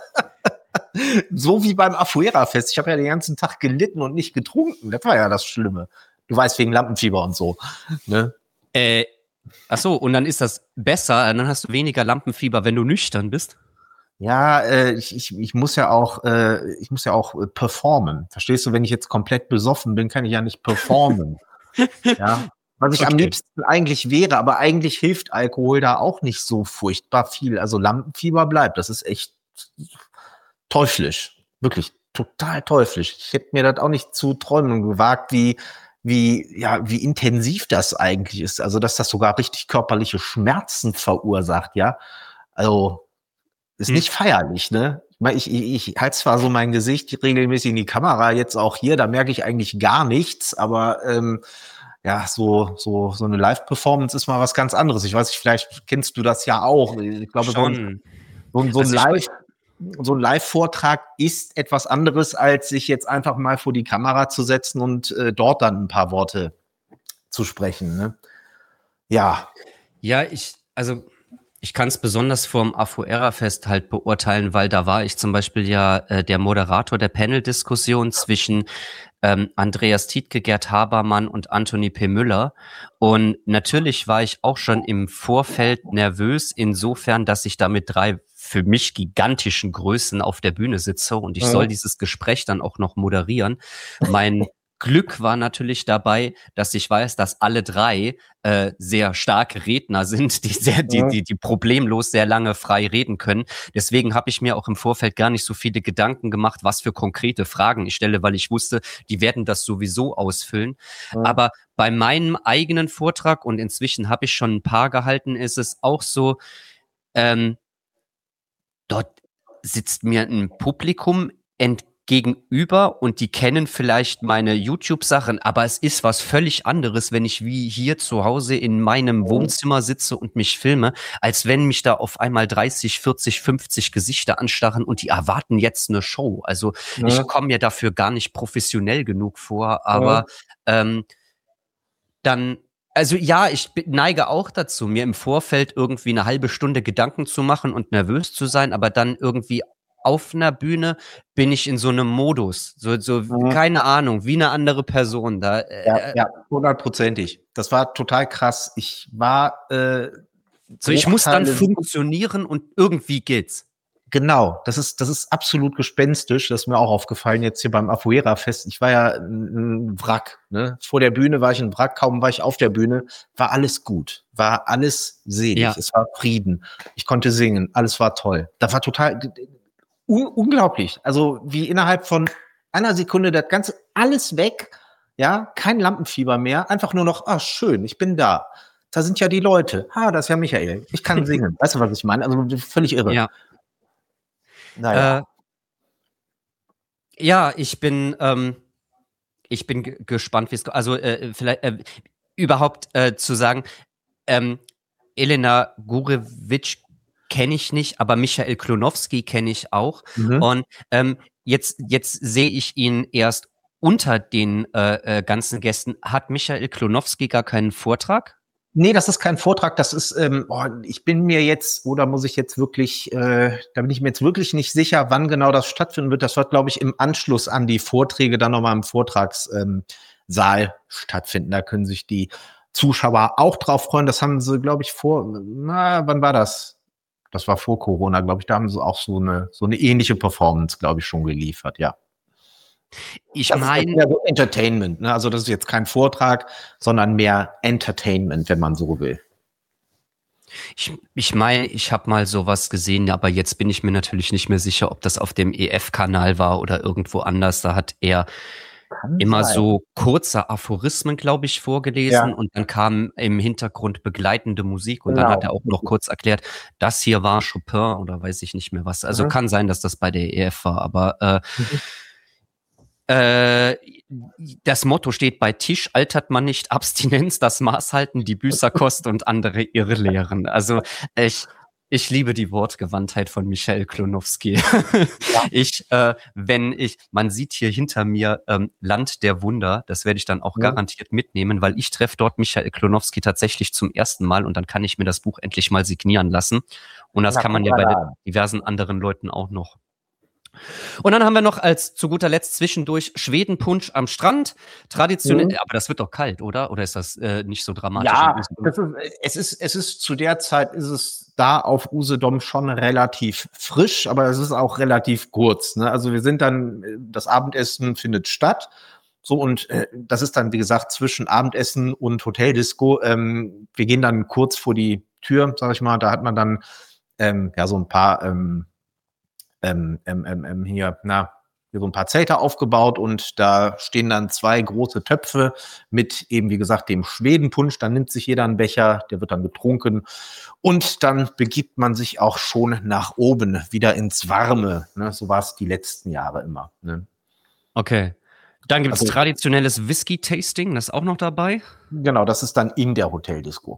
so wie beim Afuera-Fest. Ich habe ja den ganzen Tag gelitten und nicht getrunken. Das war ja das Schlimme. Du weißt, wegen Lampenfieber und so. Ne? Äh, ach so, und dann ist das besser, dann hast du weniger Lampenfieber, wenn du nüchtern bist. Ja, äh, ich, ich, ich muss ja auch, äh, ich muss ja auch äh, performen. Verstehst du, wenn ich jetzt komplett besoffen bin, kann ich ja nicht performen. Ja, was ich Okay. am liebsten eigentlich wäre, aber eigentlich hilft Alkohol da auch nicht so furchtbar viel. Also Lampenfieber bleibt, das ist echt teuflisch. Wirklich total teuflisch. Ich hätte mir das auch nicht zu träumen gewagt, wie, wie, ja, wie intensiv das eigentlich ist. Also, dass das sogar richtig körperliche Schmerzen verursacht, ja. Also, ist Hm. nicht feierlich, ne? Ich meine, ich, ich, ich halte zwar so mein Gesicht regelmäßig in die Kamera, jetzt auch hier, da merke ich eigentlich gar nichts, aber ähm, ja, so, so, so eine Live-Performance ist mal was ganz anderes. Ich weiß nicht, vielleicht kennst du das ja auch. Ich glaube, so ein, Schon. so ein, so ein Also ich- Live, so ein Live-Vortrag ist etwas anderes, als sich jetzt einfach mal vor die Kamera zu setzen und äh, dort dann ein paar Worte zu sprechen, ne? Ja. Ja, ich, also ich kann es besonders vom Afuera-Fest halt beurteilen, weil da war ich zum Beispiel ja äh, der Moderator der Panel-Diskussion zwischen ähm, Andreas Tietke, Gerd Habermann und Anthony P. Müller. Und natürlich war ich auch schon im Vorfeld nervös, insofern, dass ich da mit drei für mich gigantischen Größen auf der Bühne sitze und ich Ja. soll dieses Gespräch dann auch noch moderieren. Mein Glück war natürlich dabei, dass ich weiß, dass alle drei äh, sehr starke Redner sind, die sehr, die, Ja. die, die problemlos sehr lange frei reden können. Deswegen habe ich mir auch im Vorfeld gar nicht so viele Gedanken gemacht, was für konkrete Fragen ich stelle, weil ich wusste, die werden das sowieso ausfüllen. Ja. Aber bei meinem eigenen Vortrag, und inzwischen habe ich schon ein paar gehalten, ist es auch so, ähm, dort sitzt mir ein Publikum entgegen, gegenüber und die kennen vielleicht meine YouTube-Sachen, aber es ist was völlig anderes, wenn ich wie hier zu Hause in meinem Wohnzimmer sitze und mich filme, als wenn mich da auf einmal dreißig, vierzig, fünfzig Gesichter anstarren und die erwarten jetzt eine Show. Also Ja. ich komme mir dafür gar nicht professionell genug vor, aber ja. ähm, dann Also ja, ich neige auch dazu, mir im Vorfeld irgendwie eine halbe Stunde Gedanken zu machen und nervös zu sein, aber dann irgendwie auf einer Bühne bin ich in so einem Modus, so, so Mhm. keine Ahnung, wie eine andere Person. Da, äh, Ja, ja, hundertprozentig. Das war total krass. Ich war äh, so ich muss dann Bruchteile- funktionieren und irgendwie geht's. Genau, das ist, das ist absolut gespenstisch. Das ist mir auch aufgefallen jetzt hier beim Afuera-Fest. Ich war ja ein ein Wrack. Ne? Vor der Bühne war ich ein Wrack, kaum war ich auf der Bühne, war alles gut, war alles selig, Ja. es war Frieden. Ich konnte singen, alles war toll. Das war total un unglaublich. Also wie innerhalb von einer Sekunde das Ganze alles weg, ja, kein Lampenfieber mehr, einfach nur noch, ah, schön, ich bin da. Da sind ja die Leute. Ah, das ist ja Michael. Ich kann singen. Weißt du, was ich meine? Also völlig irre. Ja. Naja. Äh, ja, ich bin, ähm, ich bin g- gespannt, wie es, also äh, vielleicht äh, überhaupt äh, zu sagen, ähm, Elena Gurevich kenne ich nicht, aber Michael Klonowski kenne ich auch. Mhm. Und ähm, jetzt, jetzt sehe ich ihn erst unter den äh, äh, ganzen Gästen. Hat Michael Klonowski gar keinen Vortrag? Nee, das ist kein Vortrag, das ist, ähm, oh, ich bin mir jetzt, oder muss ich jetzt wirklich, äh, da bin ich mir jetzt wirklich nicht sicher, wann genau das stattfinden wird. Das wird, glaube ich, im Anschluss an die Vorträge dann nochmal im Vortragssaal ähm, stattfinden. Da können sich die Zuschauer auch drauf freuen. Das haben sie, glaube ich, vor, na, wann war das? Das war vor Corona, glaube ich. Da haben sie auch so eine, so eine ähnliche Performance, glaube ich, schon geliefert, ja. Ich Das ist meine, mehr so Entertainment, ne? Also das ist jetzt kein Vortrag, sondern mehr Entertainment, wenn man so will. ich, ich meine, ich habe mal sowas gesehen, aber jetzt bin ich mir natürlich nicht mehr sicher, ob das auf dem E F-Kanal war oder irgendwo anders. Da hat er Kann immer sein. so kurze Aphorismen, glaube ich, vorgelesen Ja. und dann kam im Hintergrund begleitende Musik und dann Genau. hat er auch noch kurz erklärt, das hier war Chopin oder weiß ich nicht mehr was. Also Mhm. kann sein, dass das bei der E F war, aber äh, Mhm. äh, das Motto steht bei Tisch, altert man nicht, Abstinenz, das Maß halten, die Büßerkost und andere Irrlehren. Also ich, ich liebe die Wortgewandtheit von Michael Klonowski. Ja. Ich, äh, wenn ich, man sieht hier hinter mir ähm, Land der Wunder, das werde ich dann auch Ja. garantiert mitnehmen, weil ich treffe dort Michael Klonowski tatsächlich zum ersten Mal und dann kann ich mir das Buch endlich mal signieren lassen. Und das Na, kann man guck ja mal bei da. den diversen anderen Leuten auch noch. Und dann haben wir noch als zu guter Letzt zwischendurch Schwedenpunsch am Strand. Traditionell, Mhm. aber das wird doch kalt, oder? Oder ist das äh, nicht so dramatisch? Ja, in Usedom? das ist, es ist, es ist zu der Zeit ist es da auf Usedom schon relativ frisch, aber es ist auch relativ kurz. Ne? Also wir sind dann, äh, das Abendessen findet statt. So, und äh, das ist dann, wie gesagt, zwischen Abendessen und Hoteldisco. Ähm, wir gehen dann kurz vor die Tür, sag ich mal, da hat man dann ähm, ja so ein paar ähm, ähm, ähm, ähm, ähm, hier, na, hier so ein paar Zelte aufgebaut und da stehen dann zwei große Töpfe mit eben, wie gesagt, dem Schwedenpunsch. Dann nimmt sich jeder einen Becher, der wird dann getrunken und dann begibt man sich auch schon nach oben, wieder ins Warme. Ne? So war es die letzten Jahre immer. Ne? Okay. Dann gibt es Also- traditionelles Whisky-Tasting, das ist auch noch dabei. Genau, das ist dann in der Hoteldisco.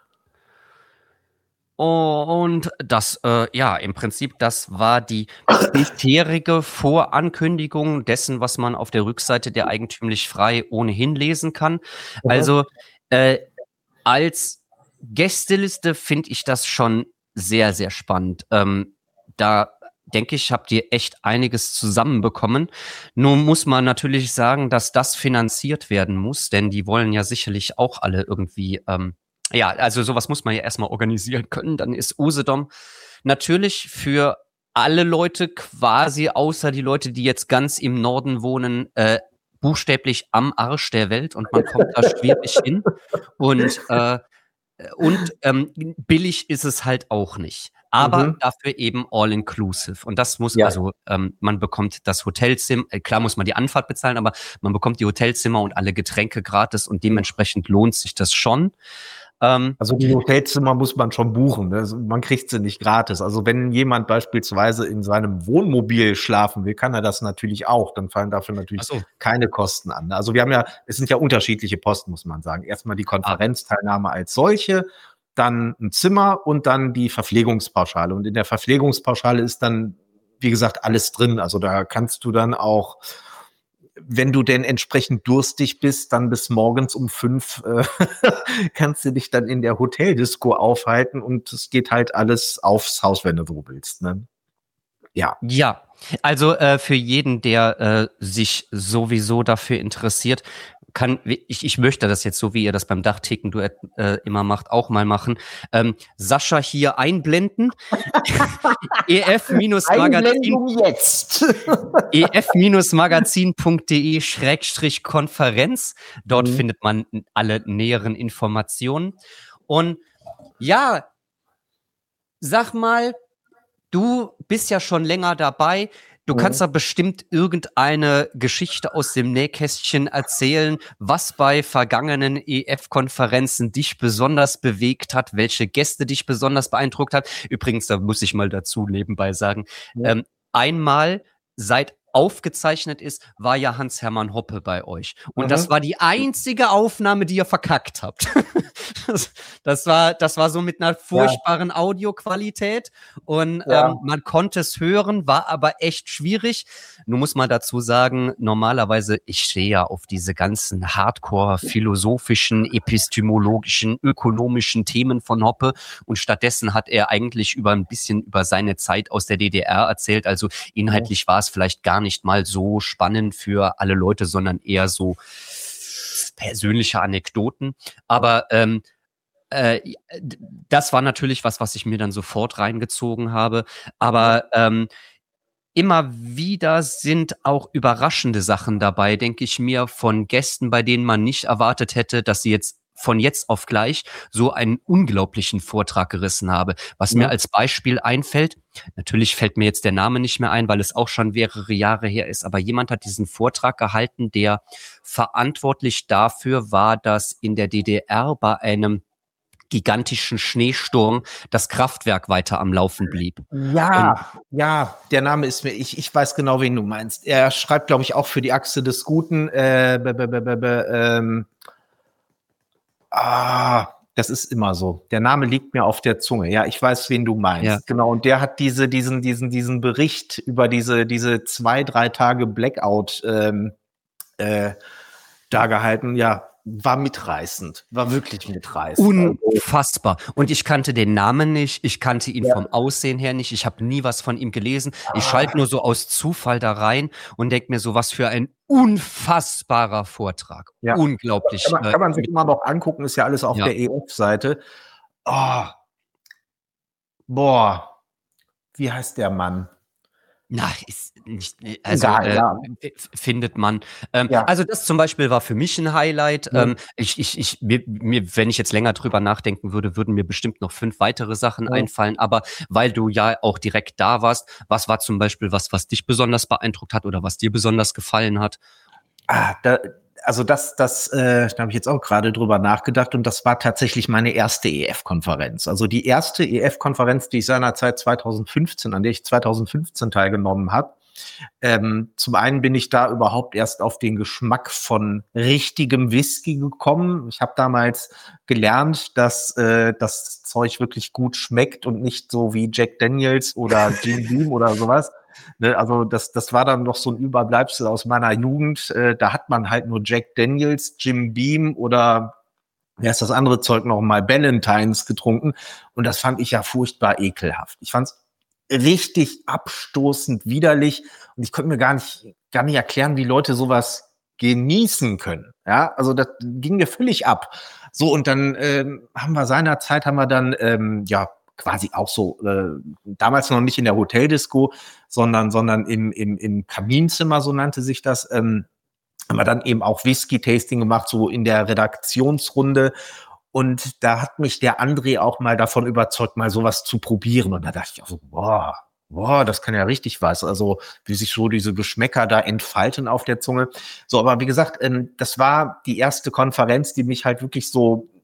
Und das, äh, ja, im Prinzip, das war die bisherige Vorankündigung dessen, was man auf der Rückseite der eigentümlich frei ohnehin lesen kann. Also äh, als Gästeliste finde ich das schon sehr, sehr spannend. Ähm, da denke ich, habt ihr echt einiges zusammenbekommen. Nur muss man natürlich sagen, dass das finanziert werden muss, denn die wollen ja sicherlich auch alle irgendwie, ähm, ja, also sowas muss man ja erstmal organisieren können. Dann ist Usedom natürlich für alle Leute quasi, außer die Leute, die jetzt ganz im Norden wohnen, äh, buchstäblich am Arsch der Welt und man kommt da schwierig hin. Und, äh, und ähm, billig ist es halt auch nicht. Aber Mhm. dafür eben all-inclusive. Und das muss, Ja. also ähm, man bekommt das Hotelzimmer, äh, klar muss man die Anfahrt bezahlen, aber man bekommt die Hotelzimmer und alle Getränke gratis und dementsprechend lohnt sich das schon. Ähm, Also die Hotelzimmer muss man schon buchen, ne? Man kriegt sie nicht gratis. Also wenn jemand beispielsweise in seinem Wohnmobil schlafen will, kann er das natürlich auch. Dann fallen dafür natürlich Ach so. keine Kosten an. Also wir haben ja, es sind ja unterschiedliche Posten, muss man sagen. Erstmal die Ah. Konferenzteilnahme als solche, dann ein Zimmer und dann die Verpflegungspauschale. Und in der Verpflegungspauschale ist dann, wie gesagt, alles drin. Also da kannst du dann auch, wenn du denn entsprechend durstig bist, dann bis morgens um fünf äh, kannst du dich dann in der Hoteldisco aufhalten und es geht halt alles aufs Haus, wenn du so willst. Ne? Ja. Ja, also äh, für jeden, der äh, sich sowieso dafür interessiert, kann ich, ich möchte das jetzt, so wie ihr das beim Dachtheken-Duett äh, immer macht, auch mal machen. Ähm, Sascha hier einblenden. E F-Magazin Einblendung jetzt. E F-magazin punkt de Schrägstrich Konferenz. Dort Mhm. findet man alle näheren Informationen. Und ja, sag mal, du bist ja schon länger dabei. Du Mhm. kannst da bestimmt irgendeine Geschichte aus dem Nähkästchen erzählen, was bei vergangenen E F-Konferenzen dich besonders bewegt hat, welche Gäste dich besonders beeindruckt hat. Übrigens, da muss ich mal dazu nebenbei sagen, Ja. ähm, einmal seit aufgezeichnet ist, war ja Hans-Hermann Hoppe bei euch. Und Mhm. das war die einzige Aufnahme, die ihr verkackt habt. das, das, war, das war so mit einer furchtbaren Audioqualität und Ja. ähm, man konnte es hören, war aber echt schwierig. Nun muss man dazu sagen, normalerweise, ich stehe ja auf diese ganzen hardcore-philosophischen, epistemologischen, ökonomischen Themen von Hoppe und stattdessen hat er eigentlich über ein bisschen über seine Zeit aus der D D R erzählt. Also inhaltlich war es vielleicht gar nicht mal so spannend für alle Leute, sondern eher so persönliche Anekdoten. Aber ähm, äh, das war natürlich was, was ich mir dann sofort reingezogen habe. Aber ähm, immer wieder sind auch überraschende Sachen dabei, denke ich mir, von Gästen, bei denen man nicht erwartet hätte, dass sie jetzt von jetzt auf gleich so einen unglaublichen Vortrag gerissen habe. Was Ja. mir als Beispiel einfällt, natürlich fällt mir jetzt der Name nicht mehr ein, weil es auch schon mehrere Jahre her ist, aber jemand hat diesen Vortrag gehalten, der verantwortlich dafür war, dass in der D D R bei einem gigantischen Schneesturm das Kraftwerk weiter am Laufen blieb. Ja, ja, der Name ist mir, ich, ich weiß genau, wen du meinst. Er schreibt, glaube ich, auch für die Achse des Guten. Äh, b, b, b, b, b, ähm, ah, das ist immer so. Der Name liegt mir auf der Zunge. Ja, ich weiß, wen du meinst. Ja. Genau. Und der hat diese, diesen, diesen, diesen Bericht über diese, diese zwei, drei Tage Blackout ähm, äh, da gehalten. Ja, war mitreißend. War wirklich mitreißend. Unfassbar. Und ich kannte den Namen nicht, ich kannte ihn Ja. vom Aussehen her nicht, ich habe nie was von ihm gelesen. Ich schalte nur so aus Zufall da rein und denke mir so, was für ein unfassbarer Vortrag. Ja. Unglaublich. Kann man, kann man sich immer noch angucken, ist ja alles auf Ja. der E F-Seite. Oh. Boah. Wie heißt der Mann? Na, ist nicht, also Egal, äh, ja. f- findet man. Ähm, Ja. Also das zum Beispiel war für mich ein Highlight. Ja. Ähm, ich, ich, ich, mir, mir, wenn ich jetzt länger drüber nachdenken würde, würden mir bestimmt noch fünf weitere Sachen Ja. einfallen. Aber weil du ja auch direkt da warst, was war zum Beispiel was, was dich besonders beeindruckt hat oder was dir besonders gefallen hat? Ah, da, also das, das, äh, da habe ich jetzt auch gerade drüber nachgedacht und das war tatsächlich meine erste E F-Konferenz. Also die erste E F-Konferenz, die ich seinerzeit zweitausendfünfzehn, an der ich zweitausendfünfzehn teilgenommen habe. Ähm, zum einen bin ich da überhaupt erst auf den Geschmack von richtigem Whisky gekommen. Ich habe damals gelernt, dass äh, das Zeug wirklich gut schmeckt und nicht so wie Jack Daniels oder Jim Beam oder sowas. Ne, also das, das war dann noch so ein Überbleibsel aus meiner Jugend. Äh, da hat man halt nur Jack Daniels, Jim Beam oder wie heißt das andere Zeug noch mal, Ballantines getrunken. Und das fand ich ja furchtbar ekelhaft. Ich fand's richtig abstoßend, widerlich. Und ich konnte mir gar nicht, gar nicht erklären, wie Leute sowas genießen können. Ja, also das ging mir völlig ab. So, und dann ähm, haben wir seinerzeit, haben wir dann, ähm, ja, quasi auch so, äh, damals noch nicht in der Hoteldisco, sondern, sondern im, im, im Kaminzimmer, so nannte sich das, ähm, haben wir dann eben auch Whisky-Tasting gemacht, so in der Redaktionsrunde. Und da hat mich der André auch mal davon überzeugt, mal sowas zu probieren. Und da dachte ich auch so, boah, boah, das kann ja richtig was. Also wie sich so diese Geschmäcker da entfalten auf der Zunge. So, aber wie gesagt, ähm, das war die erste Konferenz, die mich halt wirklich so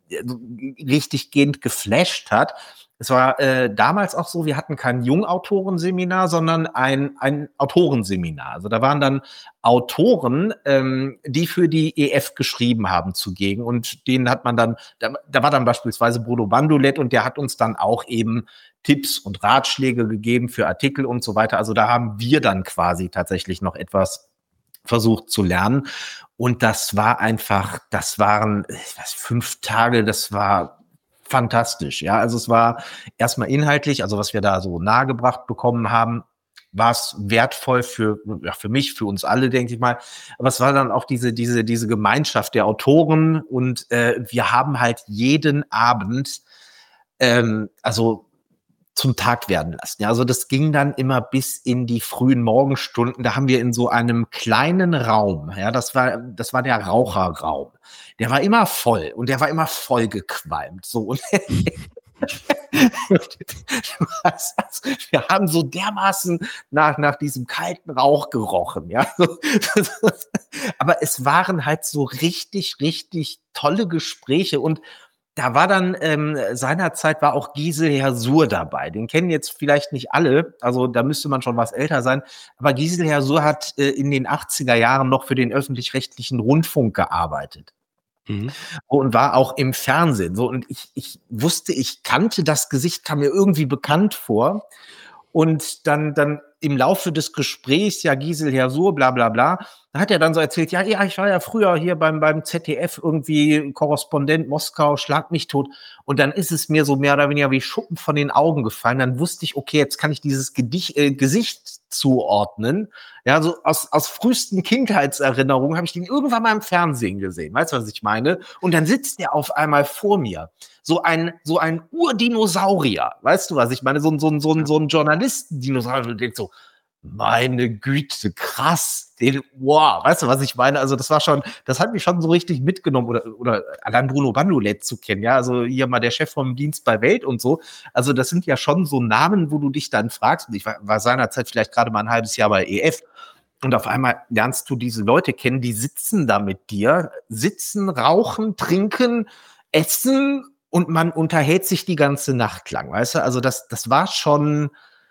richtig gehend geflasht hat. Es war äh, damals auch so, wir hatten kein Jungautorenseminar, sondern ein, ein Autorenseminar. Also da waren dann Autoren, ähm, die für die E F geschrieben haben zugegen. Und denen hat man dann, da, da war dann beispielsweise Bodo Bandulet und der hat uns dann auch eben Tipps und Ratschläge gegeben für Artikel und so weiter. Also da haben wir dann quasi tatsächlich noch etwas versucht zu lernen. Und das war einfach, das waren ich weiß, fünf Tage, das war fantastisch, ja. Also es war erstmal inhaltlich, also was wir da so nahegebracht bekommen haben, war es wertvoll für, ja, für mich, für uns alle, denke ich mal. Aber es war dann auch diese, diese, diese Gemeinschaft der Autoren und äh, wir haben halt jeden Abend, ähm, also zum Tag werden lassen. Ja, also das ging dann immer bis in die frühen Morgenstunden. Da haben wir in so einem kleinen Raum, ja, das war, das war der Raucherraum. Der war immer voll und der war immer voll gequalmt. So und wir haben so dermaßen nach, nach diesem kalten Rauch gerochen, ja. Aber es waren halt so richtig, richtig tolle Gespräche und da war dann, ähm, seinerzeit war auch Gisel Hersur dabei. Den kennen jetzt vielleicht nicht alle, also da müsste man schon was älter sein. Aber Gisel Hersur hat äh, in den achtziger Jahren noch für den öffentlich-rechtlichen Rundfunk gearbeitet. Mhm. Und war auch im Fernsehen. So, und ich, ich wusste, ich kannte das Gesicht, kam mir irgendwie bekannt vor. Und dann, dann im Laufe des Gesprächs, ja, Gisel Hersur, bla bla bla, da hat er dann so erzählt, ja, ja, ich war ja früher hier beim, beim Z D F irgendwie Korrespondent Moskau, schlag mich tot. Und dann ist es mir so mehr oder weniger wie Schuppen von den Augen gefallen. Dann wusste ich, okay, jetzt kann ich dieses Gedicht, äh, Gesicht zuordnen. Ja, so aus, aus frühesten Kindheitserinnerungen habe ich den irgendwann mal im Fernsehen gesehen. Weißt du, was ich meine? Und dann sitzt der auf einmal vor mir. So ein, so ein Urdinosaurier. Weißt du, was ich meine? So ein, so ein, so ein, so ein Journalistendinosaurier. Und denkt so, meine Güte, krass. Den, wow, weißt du, was ich meine? Also das war schon, das hat mich schon so richtig mitgenommen. Oder, oder allein Bruno Bandulet zu kennen, ja, also hier mal der Chef vom Dienst bei Welt und so. Also das sind ja schon so Namen, wo du dich dann fragst. Ich war, war seinerzeit vielleicht gerade mal ein halbes Jahr bei E F. Und auf einmal lernst du diese Leute kennen, die sitzen da mit dir, sitzen, rauchen, trinken, essen und man unterhält sich die ganze Nacht lang, weißt du? Also das, das war schon,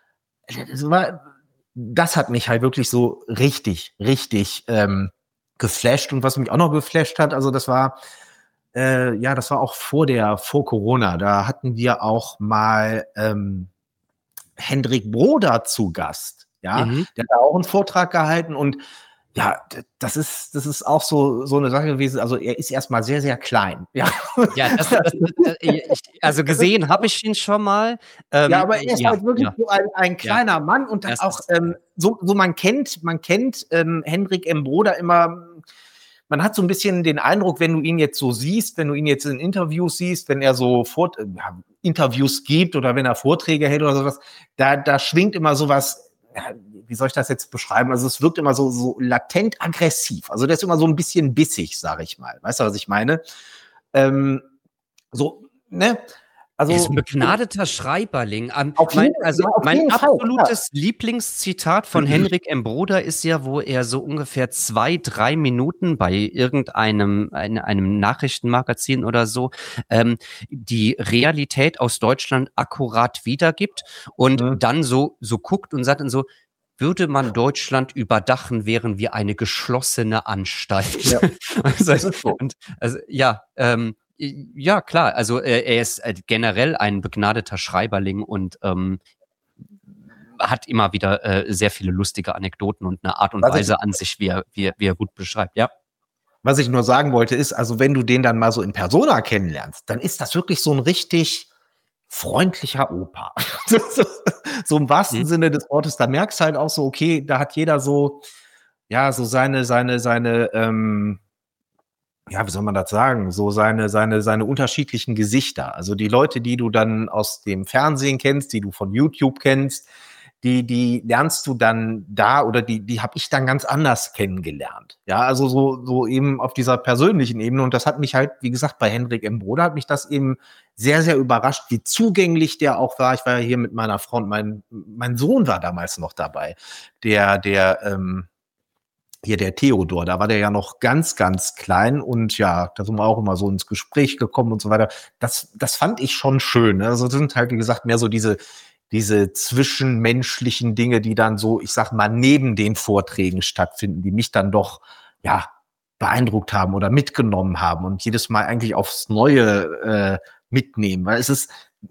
das war, das hat mich halt wirklich so richtig, richtig ähm, geflasht. Und was mich auch noch geflasht hat, also das war, äh, ja, das war auch vor der, vor Corona. Da hatten wir auch mal ähm, Hendrik Broder zu Gast. Ja, mhm. Der hat da auch einen Vortrag gehalten und ja, das ist, das ist auch so, so eine Sache gewesen. Also er ist erstmal sehr, sehr klein. Ja, ja das, das, das, ich, also gesehen habe ich ihn schon mal. Ähm, ja, aber er ist ja, halt wirklich ja. so ein, ein kleiner ja. Mann und dann das auch ähm, so, so man kennt, man kennt ähm, Hendrik M. Broder immer. Man hat so ein bisschen den Eindruck, wenn du ihn jetzt so siehst, wenn du ihn jetzt in Interviews siehst, wenn er so Vort- ja, Interviews gibt oder wenn er Vorträge hält oder sowas, da, da schwingt immer sowas. Ja, wie soll ich das jetzt beschreiben? Also es wirkt immer so, so latent aggressiv. Also der ist immer so ein bisschen bissig, sage ich mal. Weißt du, was ich meine? Ähm, so, ne? Also, er ist ein begnadeter Schreiberling. Um, mein, also ja, mein absolutes Fall, ja. Lieblingszitat von mhm. Hendrik M. Broder ist ja, wo er so ungefähr zwei, drei Minuten bei irgendeinem ein, einem Nachrichtenmagazin oder so ähm, die Realität aus Deutschland akkurat wiedergibt und mhm. dann so so guckt und sagt dann so, würde man Deutschland überdachen, wären wir eine geschlossene Anstalt. Ja, also, und, also, ja ähm, ja, klar. Also äh, er ist äh, generell ein begnadeter Schreiberling und ähm, hat immer wieder äh, sehr viele lustige Anekdoten und eine Art und was Weise ich, an sich, wie er, wie, er, wie er gut beschreibt, ja. Was ich nur sagen wollte ist, also wenn du den dann mal so in Persona kennenlernst, dann ist das wirklich so ein richtig freundlicher Opa. So im wahrsten mhm. Sinne des Wortes, da merkst du halt auch so, okay, da hat jeder so, ja, so seine, seine, seine, ähm, ja, wie soll man das sagen, so seine, seine, seine unterschiedlichen Gesichter. Also die Leute, die du dann aus dem Fernsehen kennst, die du von YouTube kennst, die, die lernst du dann da oder die, die habe ich dann ganz anders kennengelernt. Ja, also so, so eben auf dieser persönlichen Ebene. Und das hat mich halt, wie gesagt, bei Hendrik M. Broder hat mich das eben sehr, sehr überrascht, wie zugänglich der auch war. Ich war ja hier mit meiner Frau und mein, mein Sohn war damals noch dabei, der, der, ähm, hier der Theodor, da war der ja noch ganz, ganz klein und ja, da sind wir auch immer so ins Gespräch gekommen und so weiter. Das, das fand ich schon schön. Ne? Also das sind halt, wie gesagt, mehr so diese, diese zwischenmenschlichen Dinge, die dann so, ich sag mal, neben den Vorträgen stattfinden, die mich dann doch, ja, beeindruckt haben oder mitgenommen haben und jedes Mal eigentlich aufs Neue äh, mitnehmen. Weil es ist,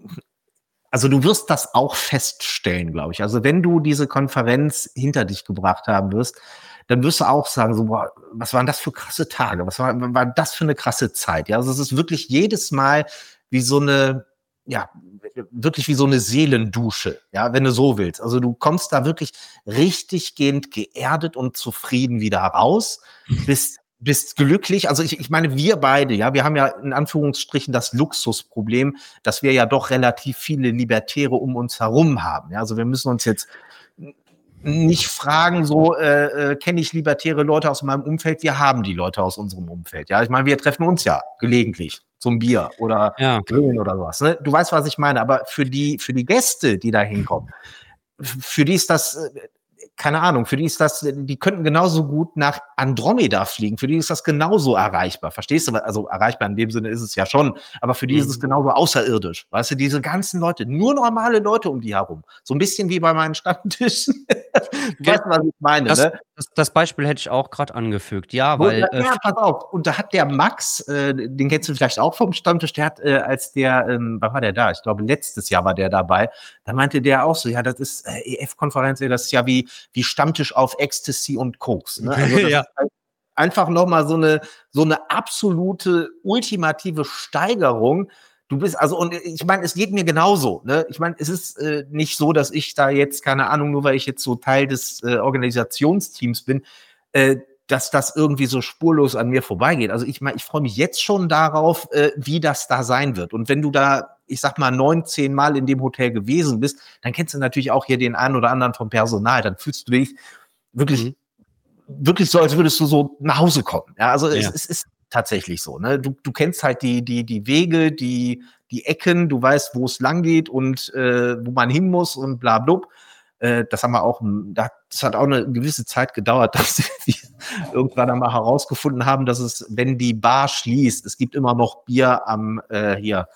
also du wirst das auch feststellen, glaube ich. Also wenn du diese Konferenz hinter dich gebracht haben wirst, dann wirst du auch sagen, so, boah, was waren das für krasse Tage? Was war, war das für eine krasse Zeit? Ja, also es ist wirklich jedes Mal wie so eine, ja, wirklich wie so eine Seelendusche, ja, wenn du so willst. Also du kommst da wirklich richtig gehend geerdet und zufrieden wieder raus, bist bist glücklich. Also ich, ich meine, wir beide, ja, wir haben ja in Anführungsstrichen das Luxusproblem, dass wir ja doch relativ viele Libertäre um uns herum haben. Ja, also wir müssen uns jetzt nicht fragen, so äh, äh, kenne ich libertäre Leute aus meinem Umfeld. Wir haben die Leute aus unserem Umfeld. Ja, ich meine, wir treffen uns ja gelegentlich zum Bier oder Ja. Grillen oder sowas. Ne? Du weißt, was ich meine. Aber für die für die Gäste, die da hinkommen, für die ist das äh, keine Ahnung, für die ist das, die könnten genauso gut nach Andromeda fliegen, für die ist das genauso erreichbar, verstehst du? Also erreichbar in dem Sinne ist es ja schon, aber für die mhm. ist es genauso außerirdisch, weißt du, diese ganzen Leute, nur normale Leute um die herum, so ein bisschen wie bei meinen Stammtischen. Du weißt, was ich meine, das, ne? Das, das Beispiel hätte ich auch gerade angefügt, ja, weil... Wo, ja, äh, pass auf, und da hat der Max, äh, den kennst du vielleicht auch vom Stammtisch, der hat, äh, als der, ähm, wann war der da? Ich glaube, letztes Jahr war der dabei, da meinte der auch so, ja, das ist äh, E F-Konferenz, das ist ja wie, wie Stammtisch auf Ecstasy und Koks, ne? Also das ja. ist halt einfach nochmal so eine, so eine absolute, ultimative Steigerung. Du bist, also, und ich meine, es geht mir genauso, ne? Ich meine, es ist äh, nicht so, dass ich da jetzt, keine Ahnung, nur weil ich jetzt so Teil des äh, Organisationsteams bin, äh, dass das irgendwie so spurlos an mir vorbeigeht. Also ich meine, ich freue mich jetzt schon darauf, äh, wie das da sein wird. Und wenn du da, ich sag mal, neun, zehn Mal in dem Hotel gewesen bist, dann kennst du natürlich auch hier den einen oder anderen vom Personal. Dann fühlst du dich wirklich, mhm. wirklich so, als würdest du so nach Hause kommen. Ja, also ja. Es, es ist tatsächlich so. Ne? Du, du kennst halt die, die, die Wege, die, die Ecken, du weißt, wo es lang geht und äh, wo man hin muss und bla bla. Äh, das haben wir auch, das hat auch eine gewisse Zeit gedauert, dass wir irgendwann einmal herausgefunden haben, dass es, wenn die Bar schließt, es gibt immer noch Bier am äh, hier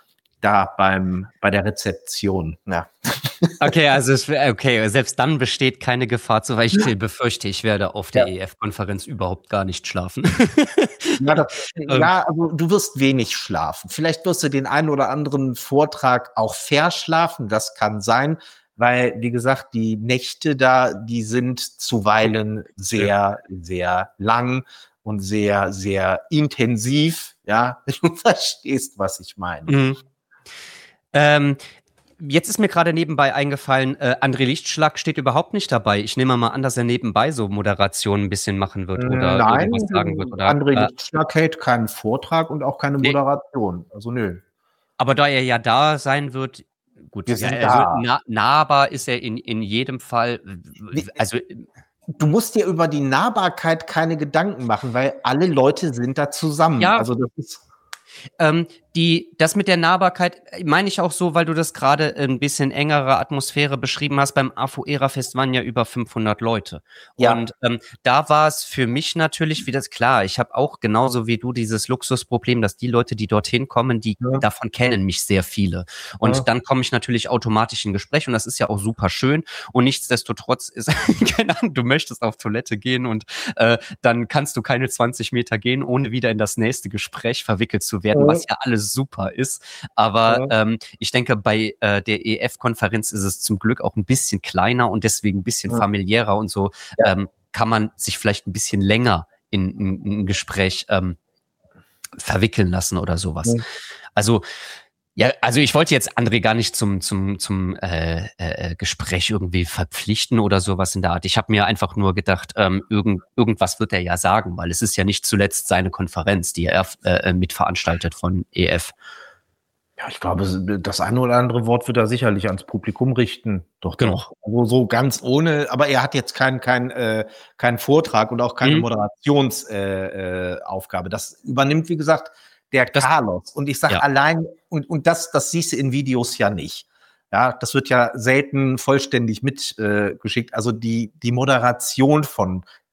da beim bei der Rezeption. Ja. Okay, also es, okay, selbst dann besteht keine Gefahr, so weil ich befürchte, ich werde auf der ja. E F-Konferenz überhaupt gar nicht schlafen. Ja, das, ja, also du wirst wenig schlafen. Vielleicht wirst du den einen oder anderen Vortrag auch verschlafen, das kann sein. Weil, wie gesagt, die Nächte da, die sind zuweilen sehr, sehr lang und sehr, sehr intensiv. Ja, du verstehst, was ich meine. Mhm. Ähm, jetzt ist mir gerade nebenbei eingefallen, äh, André Lichtschlag steht überhaupt nicht dabei. Ich nehme mal an, dass er nebenbei so Moderation ein bisschen machen wird oder Nein, irgendwas sagen wird. Oder, André äh, Lichtschlag hält keinen Vortrag und auch keine Moderation. Nee. Also nö. Aber da er ja da sein wird, gut, wir ja, sind also da. nah, nahbar ist er in, in jedem Fall. Also du musst dir über die Nahbarkeit keine Gedanken machen, weil alle Leute sind da zusammen. Ja, also das ist ähm, die, das mit der Nahbarkeit meine ich auch so, weil du das gerade ein bisschen engere Atmosphäre beschrieben hast. Beim AFOERA-Fest waren ja über fünfhundert Leute. Ja. Und ähm, da war es für mich natürlich wieder klar. Ich habe auch genauso wie du dieses Luxusproblem, dass die Leute, die dorthin kommen, die ja. davon kennen mich sehr viele. Und ja. dann komme ich natürlich automatisch in Gespräch und das ist ja auch super schön. Und nichtsdestotrotz ist, keine Ahnung, du möchtest auf Toilette gehen und äh, dann kannst du keine zwanzig Meter gehen, ohne wieder in das nächste Gespräch verwickelt zu werden, ja. was ja alles super ist, aber ja. ähm, ich denke, bei äh, der E F-Konferenz ist es zum Glück auch ein bisschen kleiner und deswegen ein bisschen ja. familiärer und so ja. ähm, kann man sich vielleicht ein bisschen länger in, in ein Gespräch ähm, verwickeln lassen oder sowas. Ja. Also ja, also ich wollte jetzt André gar nicht zum zum zum äh, äh, Gespräch irgendwie verpflichten oder sowas in der Art. Ich habe mir einfach nur gedacht, ähm, irgend, irgendwas wird er ja sagen, weil es ist ja nicht zuletzt seine Konferenz, die er äh, mitveranstaltet von E F. Ja, ich glaube, das eine oder andere Wort wird er sicherlich ans Publikum richten. Doch, genau. Doch. Also so ganz ohne, aber er hat jetzt keinen kein, äh, keinen Vortrag und auch keine mhm. Moderationsaufgabe. Äh, äh, das übernimmt, wie gesagt, der das, Carlos. Und ich sage ja. allein, und, und das, das siehst du in Videos ja nicht. Ja, das wird ja selten vollständig mitgeschickt. Äh, also die, die Moderation von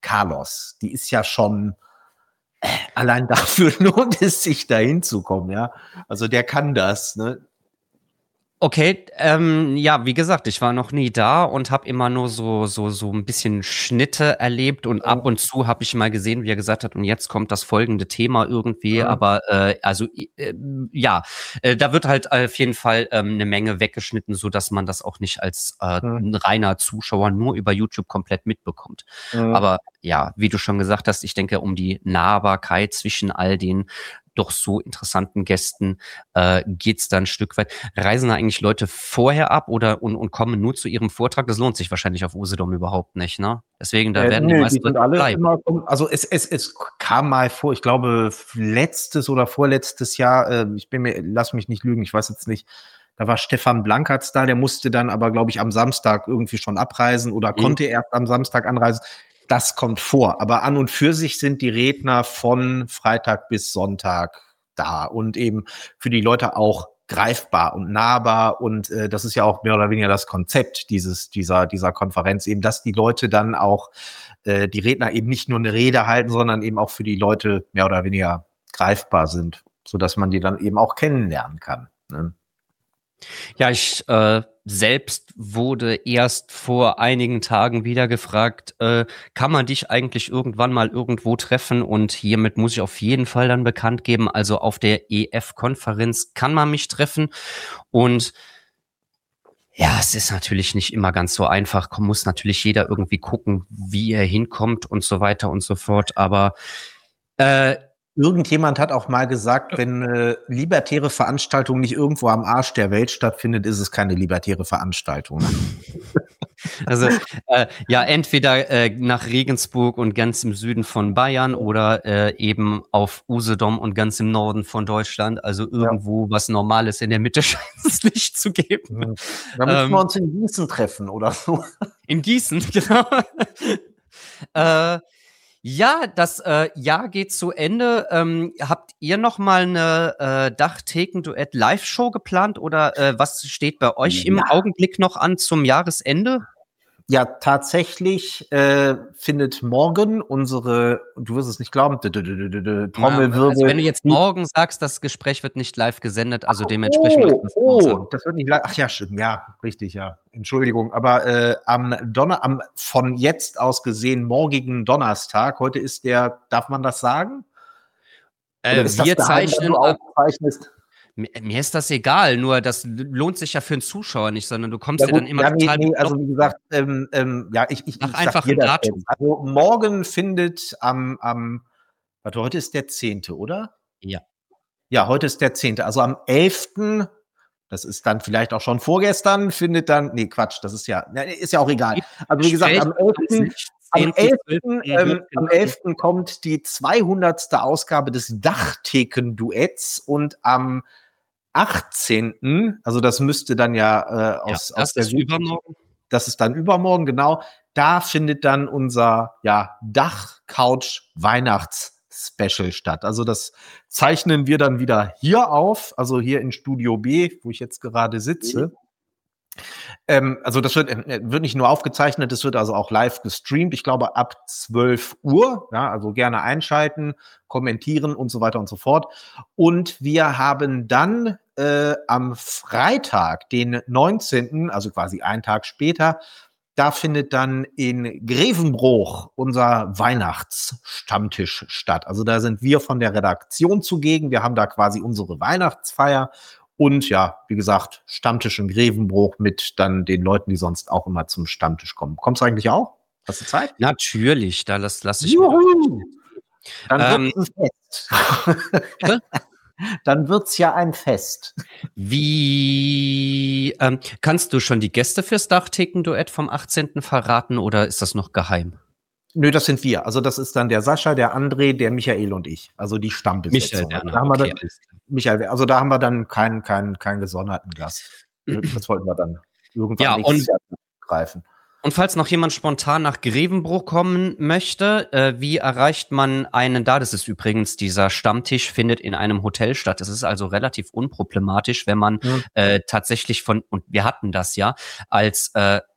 Carlos, die ist ja schon, äh, allein dafür lohnt es sich, da hinzukommen, ja. Also der kann das, ne? Okay, ähm, ja, wie gesagt, ich war noch nie da und habe immer nur so so so ein bisschen Schnitte erlebt und ab und zu habe ich mal gesehen, wie er gesagt hat: „Und jetzt kommt das folgende Thema irgendwie“, Mhm. aber, äh, also, i äh, ja, äh, da wird halt auf jeden Fall, ähm, 'ne Menge weggeschnitten, sodass man das auch nicht als, äh, Mhm. 'n reiner Zuschauer nur über YouTube komplett mitbekommt. Mhm. Aber ja, wie du schon gesagt hast, ich denke, um die Nahbarkeit zwischen all den doch so interessanten Gästen, äh, geht's da 'n Stück weit. Reisen da eigentlich Leute vorher ab oder und und kommen nur zu ihrem Vortrag? Das lohnt sich wahrscheinlich auf Usedom überhaupt nicht, ne? Deswegen, da Äh, werden die nö, die meisten sind Leute alle bleiben. immer also es es es kam mal vor, ich glaube, letztes oder vorletztes Jahr, äh, ich bin mir lass mich nicht lügen, ich weiß jetzt nicht, da war Stefan Blankertz da, der musste dann aber, glaube ich, am Samstag irgendwie schon abreisen oder Mhm. konnte erst am Samstag anreisen. Das kommt vor, aber an und für sich sind die Redner von Freitag bis Sonntag da und eben für die Leute auch greifbar und nahbar und äh, das ist ja auch mehr oder weniger das Konzept dieses dieser dieser Konferenz eben, dass die Leute dann auch äh, die Redner eben nicht nur eine Rede halten, sondern eben auch für die Leute mehr oder weniger greifbar sind, sodass man die dann eben auch kennenlernen kann, ne? Ja, ich, äh, selbst wurde erst vor einigen Tagen wieder gefragt, äh, kann man dich eigentlich irgendwann mal irgendwo treffen? Und hiermit muss ich auf jeden Fall dann bekannt geben, also auf der E F-Konferenz kann man mich treffen. Und ja, es ist natürlich nicht immer ganz so einfach. Ko muss natürlich jeder irgendwie gucken, wie er hinkommt und so weiter und so fort. Aber, äh, Irgendjemand hat auch mal gesagt, wenn eine libertäre Veranstaltung nicht irgendwo am Arsch der Welt stattfindet, ist es keine libertäre Veranstaltung. also, äh, ja, entweder, äh, nach Regensburg und ganz im Süden von Bayern oder, äh, eben auf Usedom und ganz im Norden von Deutschland. Also Ja. irgendwo was Normales in der Mitte scheint es nicht zu geben. Mhm. Da müssen wir Ähm, uns in Gießen treffen oder so. in Gießen, genau. Äh, ja, das, äh, Jahr geht zu Ende. Ähm, habt ihr noch mal 'ne, äh, Dachtheken-Duett-Live-Show geplant oder, äh, was steht bei euch im Ja. Augenblick noch an zum Jahresende? Ja, tatsächlich äh, findet morgen unsere, du wirst es nicht glauben, d d d d d d Ma also, wenn Trommelwirbel. du jetzt Die morgen sagst, das Gespräch wird nicht live gesendet, also dementsprechend müssen oh, wir's morgen oh, sagen. das wird nicht live. Ach ja, stimmt, ja, richtig, ja. Entschuldigung, aber äh, am Donner am von jetzt aus gesehen morgigen Donnerstag, heute ist der, darf man das sagen? Oder Äh, ist das wir geheim, wenn zeichnen du ab aufzeichnest? mi mir ist das egal, nur das l lohnt sich ja für 'n Zuschauer nicht, sondern du Ja kommst dir gut, dann immer ja, ne, total ne, also bekloppt wie vor. gesagt, ähm, ähm, ja, ich ich Sag ich sage einfach dir 'n das Datum. jetzt. Also, morgen findet am am warte, heute ist der zehnte, oder? Ja. Ja, heute ist der zehnte. Also, am elften, das ist dann vielleicht auch schon vorgestern, findet dann ne, Quatsch, das ist ja ne, ist ja auch egal. Also, wie gesagt, Gespräch am am elften am sechzehnten elften zwölften ähm, wird am genommen. elften kommt die zweihundertste Ausgabe des Dachtheken-Duetts und am achtzehnten, also, das müsste dann ja, äh, Ja, aus aus das der ist Sicht, übermorgen. das ist dann übermorgen, genau. Da findet dann unser, ja, Dach-Couch-Weihnachts-Special statt. Also, das zeichnen wir dann wieder hier auf, also hier in Studio B, wo ich jetzt gerade Mhm. sitze. Ähm, also das wird, äh, wird nicht nur aufgezeichnet, es wird also auch live gestreamt. Ich glaube ab zwölf Uhr, ja, also gerne einschalten, kommentieren und so weiter und so fort. Und wir haben dann äh, am Freitag, den neunzehnten, also quasi einen Tag später, da findet dann in Grevenbroich unser Weihnachtsstammtisch statt. Also da sind wir von der Redaktion zugegen. Wir haben da quasi unsere Weihnachtsfeier und ja, wie gesagt, Stammtisch in Grevenbroich mit dann den Leuten, die sonst auch immer zum Stammtisch kommen. Kommst du eigentlich auch? Hast du Zeit? Natürlich, da lass lasse ich mir doch nicht Juhu! Dann ähm, wird's ein Fest. bitte? Dann wird's ja ein Fest. Wie, ähm, kannst du schon die Gäste fürs Dachtheken-Duett vom achtzehnten verraten oder ist das noch geheim? Nö, das sind wir. Also das ist dann der Sascha, der André, der Michael und ich. Also die Michael Stammbesetzung. Also da Werner, haben wir okay, dann, alles klar. Michael, also da haben wir dann keinen keinen keinen gesonderten Gast. Das wollten wir dann irgendwann Ja, nächstes und Jahr greifen. und falls noch jemand spontan nach Grevenbroich kommen möchte, äh, wie erreicht man einen da? Das ist übrigens, dieser Stammtisch findet in einem Hotel statt. Das ist also relativ unproblematisch, wenn man Mhm. äh, tatsächlich von, und wir hatten das ja, als äh,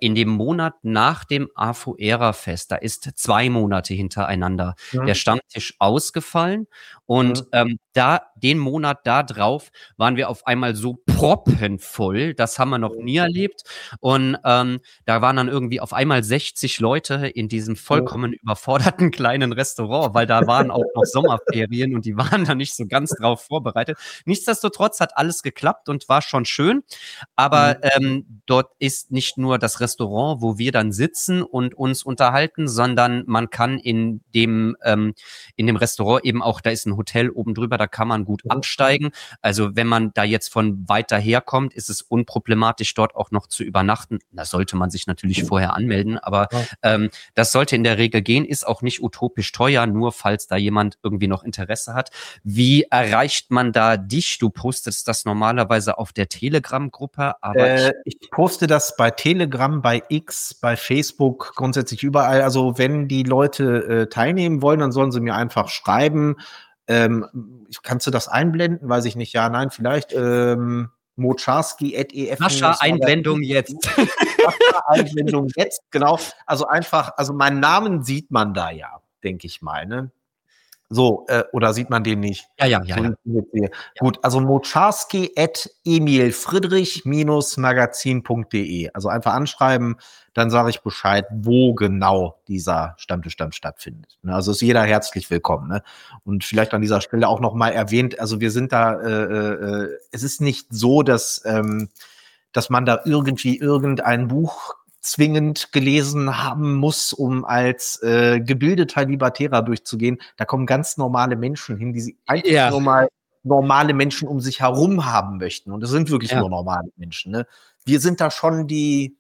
in dem Monat nach dem Afuera-Fest, da ist zwei Monate hintereinander Mhm. der Stammtisch ausgefallen und Mhm. ähm, da den Monat da drauf waren wir auf einmal so proppenvoll, das haben wir noch nie erlebt und ähm, da waren dann irgendwie auf einmal sechzig Leute in diesem vollkommen überforderten kleinen Restaurant, weil da waren auch noch Sommerferien und die waren da nicht so ganz drauf vorbereitet. Nichtsdestotrotz hat alles geklappt und war schon schön, aber Mhm. ähm, dort ist nicht nur das Restaurant, wo wir dann sitzen und uns unterhalten, sondern man kann in dem ähm, in dem Restaurant eben auch, da ist ein Hotel oben drüber, da kann man gut Mhm. absteigen. Also wenn man da jetzt von weiter herkommt, ist es unproblematisch, dort auch noch zu übernachten. Da sollte man sich natürlich vorher anmelden, aber Ja. ähm, das sollte in der Regel gehen, ist auch nicht utopisch teuer, nur falls da jemand irgendwie noch Interesse hat. Wie erreicht man da dich? Du postest das normalerweise auf der Telegram-Gruppe, aber Äh, ich ich poste das bei Telegram, bei X, bei Facebook, grundsätzlich überall. Also wenn die Leute äh, teilnehmen wollen, dann sollen sie mir einfach schreiben. Ähm, ich, kannst du das einblenden? Weiß ich nicht. Ja, nein, vielleicht. Ähm, Mocharski at e f Sascha, Einblendung jetzt. Einblendung jetzt, genau. Also einfach, also meinen Namen sieht man da ja, denke ich mal, ne? So, äh, oder sieht man den nicht? Ja, ja, ja, So, ja. wie ich jetzt sehe. Gut, also Mocharski at emil friedrich magazin punkt de. Also einfach anschreiben, dann sage ich Bescheid, wo genau dieser Stammtisch dann stattfindet. Ne, also ist jeder herzlich willkommen. Ne? Und vielleicht an dieser Stelle auch noch mal erwähnt, also wir sind da, äh, äh, es ist nicht so, dass, ähm, dass man da irgendwie irgendein Buch zwingend gelesen haben muss, um als äh, gebildeter Libertärer durchzugehen. Da kommen ganz normale Menschen hin, die sie einfach Ja, nur mal normale Menschen um sich herum haben möchten. Und es sind wirklich ja. nur normale Menschen. Ne? Wir sind da schon die,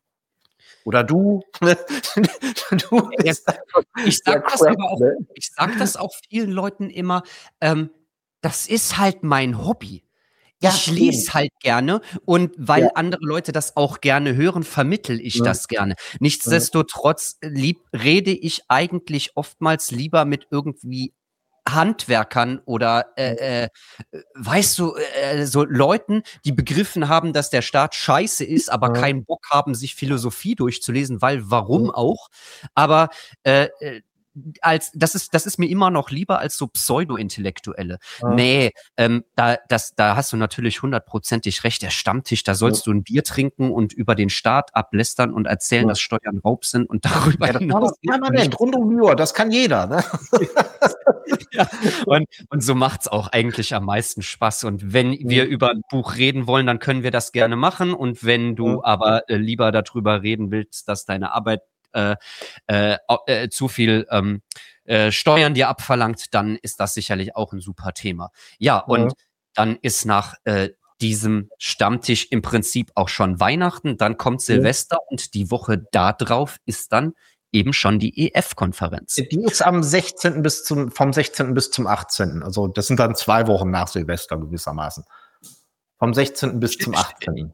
oder du, ne? Du Ja, bist da schon ich der sag das Crack, aber auch, ne? ich sag das auch vielen Leuten immer, ähm, das ist halt mein Hobby. Ja, Ich eben. lese halt gerne und Ja. weil andere Leute das auch gerne hören, vermittel ich Mhm. das gerne. Mhm. Nichtsdestotrotz lieb, rede ich eigentlich oftmals lieber mit irgendwie Handwerkern oder äh, äh, weißt du, äh, so Leuten, die begriffen haben, dass der Staat scheiße ist, aber Mhm. keinen Bock haben, sich Philosophie durchzulesen, weil warum Mhm. auch? Aber äh, äh, als das ist das ist mir immer noch lieber als so Pseudo-Intellektuelle. Mhm. Nee, ähm, da das da hast du natürlich hundertprozentig recht. Der Stammtisch, da sollst du ein Bier trinken und über den Staat ablästern und erzählen, Mhm. dass Steuern Raub sind und darüber Ja, das machen wir hinaus permanent, rund um die Uhr, das kann jeder, ne? Ja, und, und so macht's auch eigentlich am meisten Spaß. Und wenn wir Mhm. über ein Buch reden wollen, dann können wir das gerne machen. Und wenn du Mhm. aber äh, lieber darüber reden willst, dass deine Arbeit äh, äh, äh, zu viel ähm, äh, Steuern dir abverlangt, dann ist das sicherlich auch ein super Thema. Ja, Mhm. und dann ist nach äh, diesem Stammtisch im Prinzip auch schon Weihnachten, dann kommt Mhm. Silvester und die Woche da drauf ist dann eben schon die E F-Konferenz. Die ist am sechzehnten bis zum, vom sechzehnten bis zum achtzehnten. Also das sind dann zwei Wochen nach Silvester gewissermaßen. Vom sechzehnten bis zum achtzehnten.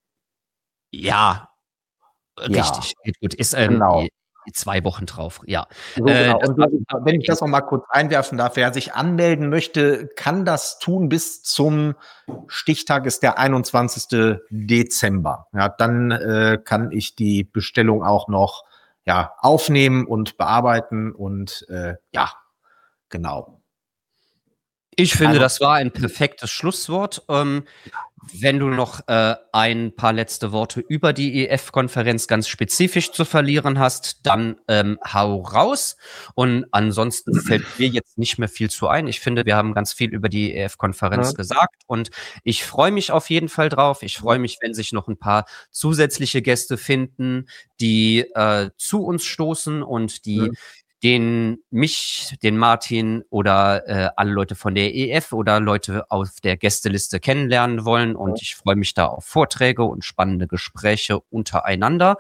Ja, Ja, richtig. Gut, ist ähm, genau. zwei Wochen drauf, ja. So, Äh, genau. das Und war, wenn ich das noch mal kurz einwerfen darf, wer sich anmelden möchte, kann das tun bis zum Stichtag, ist der einundzwanzigsten Dezember. Ja, dann äh, kann ich die Bestellung auch noch ja, aufnehmen und bearbeiten und äh, ja, genau. Ich finde, Also, das war ein perfektes Schlusswort. Ähm, wenn du noch äh, ein paar letzte Worte über die E F-Konferenz ganz spezifisch zu verlieren hast, dann ähm, hau raus. Und ansonsten fällt mir jetzt nicht mehr viel zu ein. Ich finde, wir haben ganz viel über die E F-Konferenz ja, gesagt und ich freue mich auf jeden Fall drauf. Ich freue mich, wenn sich noch ein paar zusätzliche Gäste finden, die äh, zu uns stoßen und die den mich, den Martin oder äh, alle Leute von der E F oder Leute auf der Gästeliste kennenlernen wollen. Und ich freue mich da auf Vorträge und spannende Gespräche untereinander.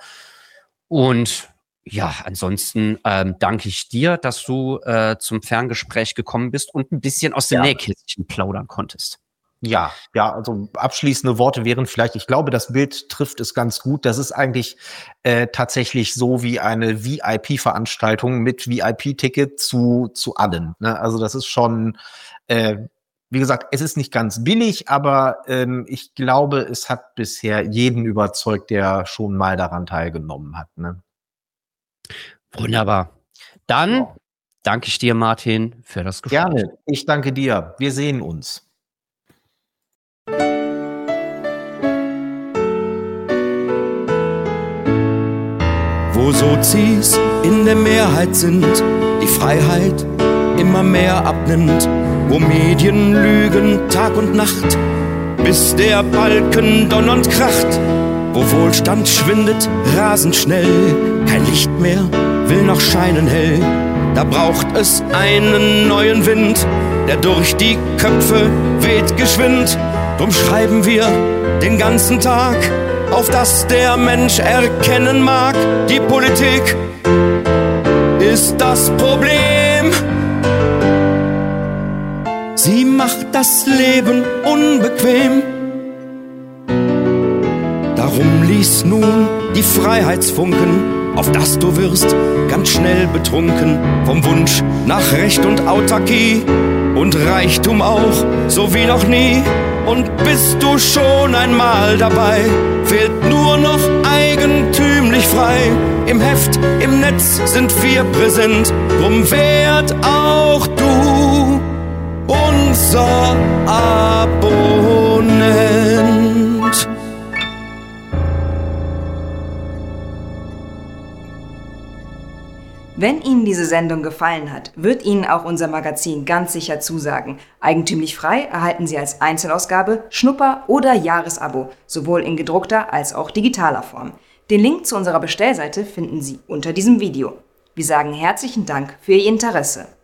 Und ja, ansonsten ähm, danke ich dir, dass du äh, zum Ferngespräch gekommen bist und ein bisschen aus dem ja. Nähkästchen plaudern konntest. Ja, ja, also abschließende Worte wären vielleicht, ich glaube, das Bild trifft es ganz gut. Das ist eigentlich äh, tatsächlich so wie eine V I P-Veranstaltung mit V I P-Ticket zu, zu allen. Ne? Also das ist schon, äh, wie gesagt, es ist nicht ganz billig, aber ähm, ich glaube, es hat bisher jeden überzeugt, der schon mal daran teilgenommen hat. Ne? Wunderbar. Dann Ja. danke ich dir, Martin, für das Gespräch. Gerne. Ich danke dir. Wir sehen uns. Wo Sozis in der Mehrheit sind, die Freiheit immer mehr abnimmt, wo Medien lügen Tag und Nacht, bis der Balken donnernd kracht, wo Wohlstand schwindet rasend schnell, kein Licht mehr will noch scheinen hell, da braucht es einen neuen Wind, der durch die Köpfe weht geschwind. Drum schreiben wir den ganzen Tag, auf dass der Mensch erkennen mag, die Politik ist das Problem. Sie macht das Leben unbequem. Darum lies nun die Freiheitsfunken, auf dass du wirst ganz schnell betrunken vom Wunsch nach Recht und Autarkie und Reichtum auch, so wie noch nie. Und bist du schon einmal dabei, fehlt nur noch eigentümlich frei. Im Heft, im Netz sind wir präsent, drum werd auch du unser Abonnent. Wenn Ihnen diese Sendung gefallen hat, wird Ihnen auch unser Magazin ganz sicher zusagen. Eigentümlich frei erhalten Sie als Einzelausgabe, Schnupper- oder Jahresabo, sowohl in gedruckter als auch digitaler Form. Den Link zu unserer Bestellseite finden Sie unter diesem Video. Wir sagen herzlichen Dank für Ihr Interesse.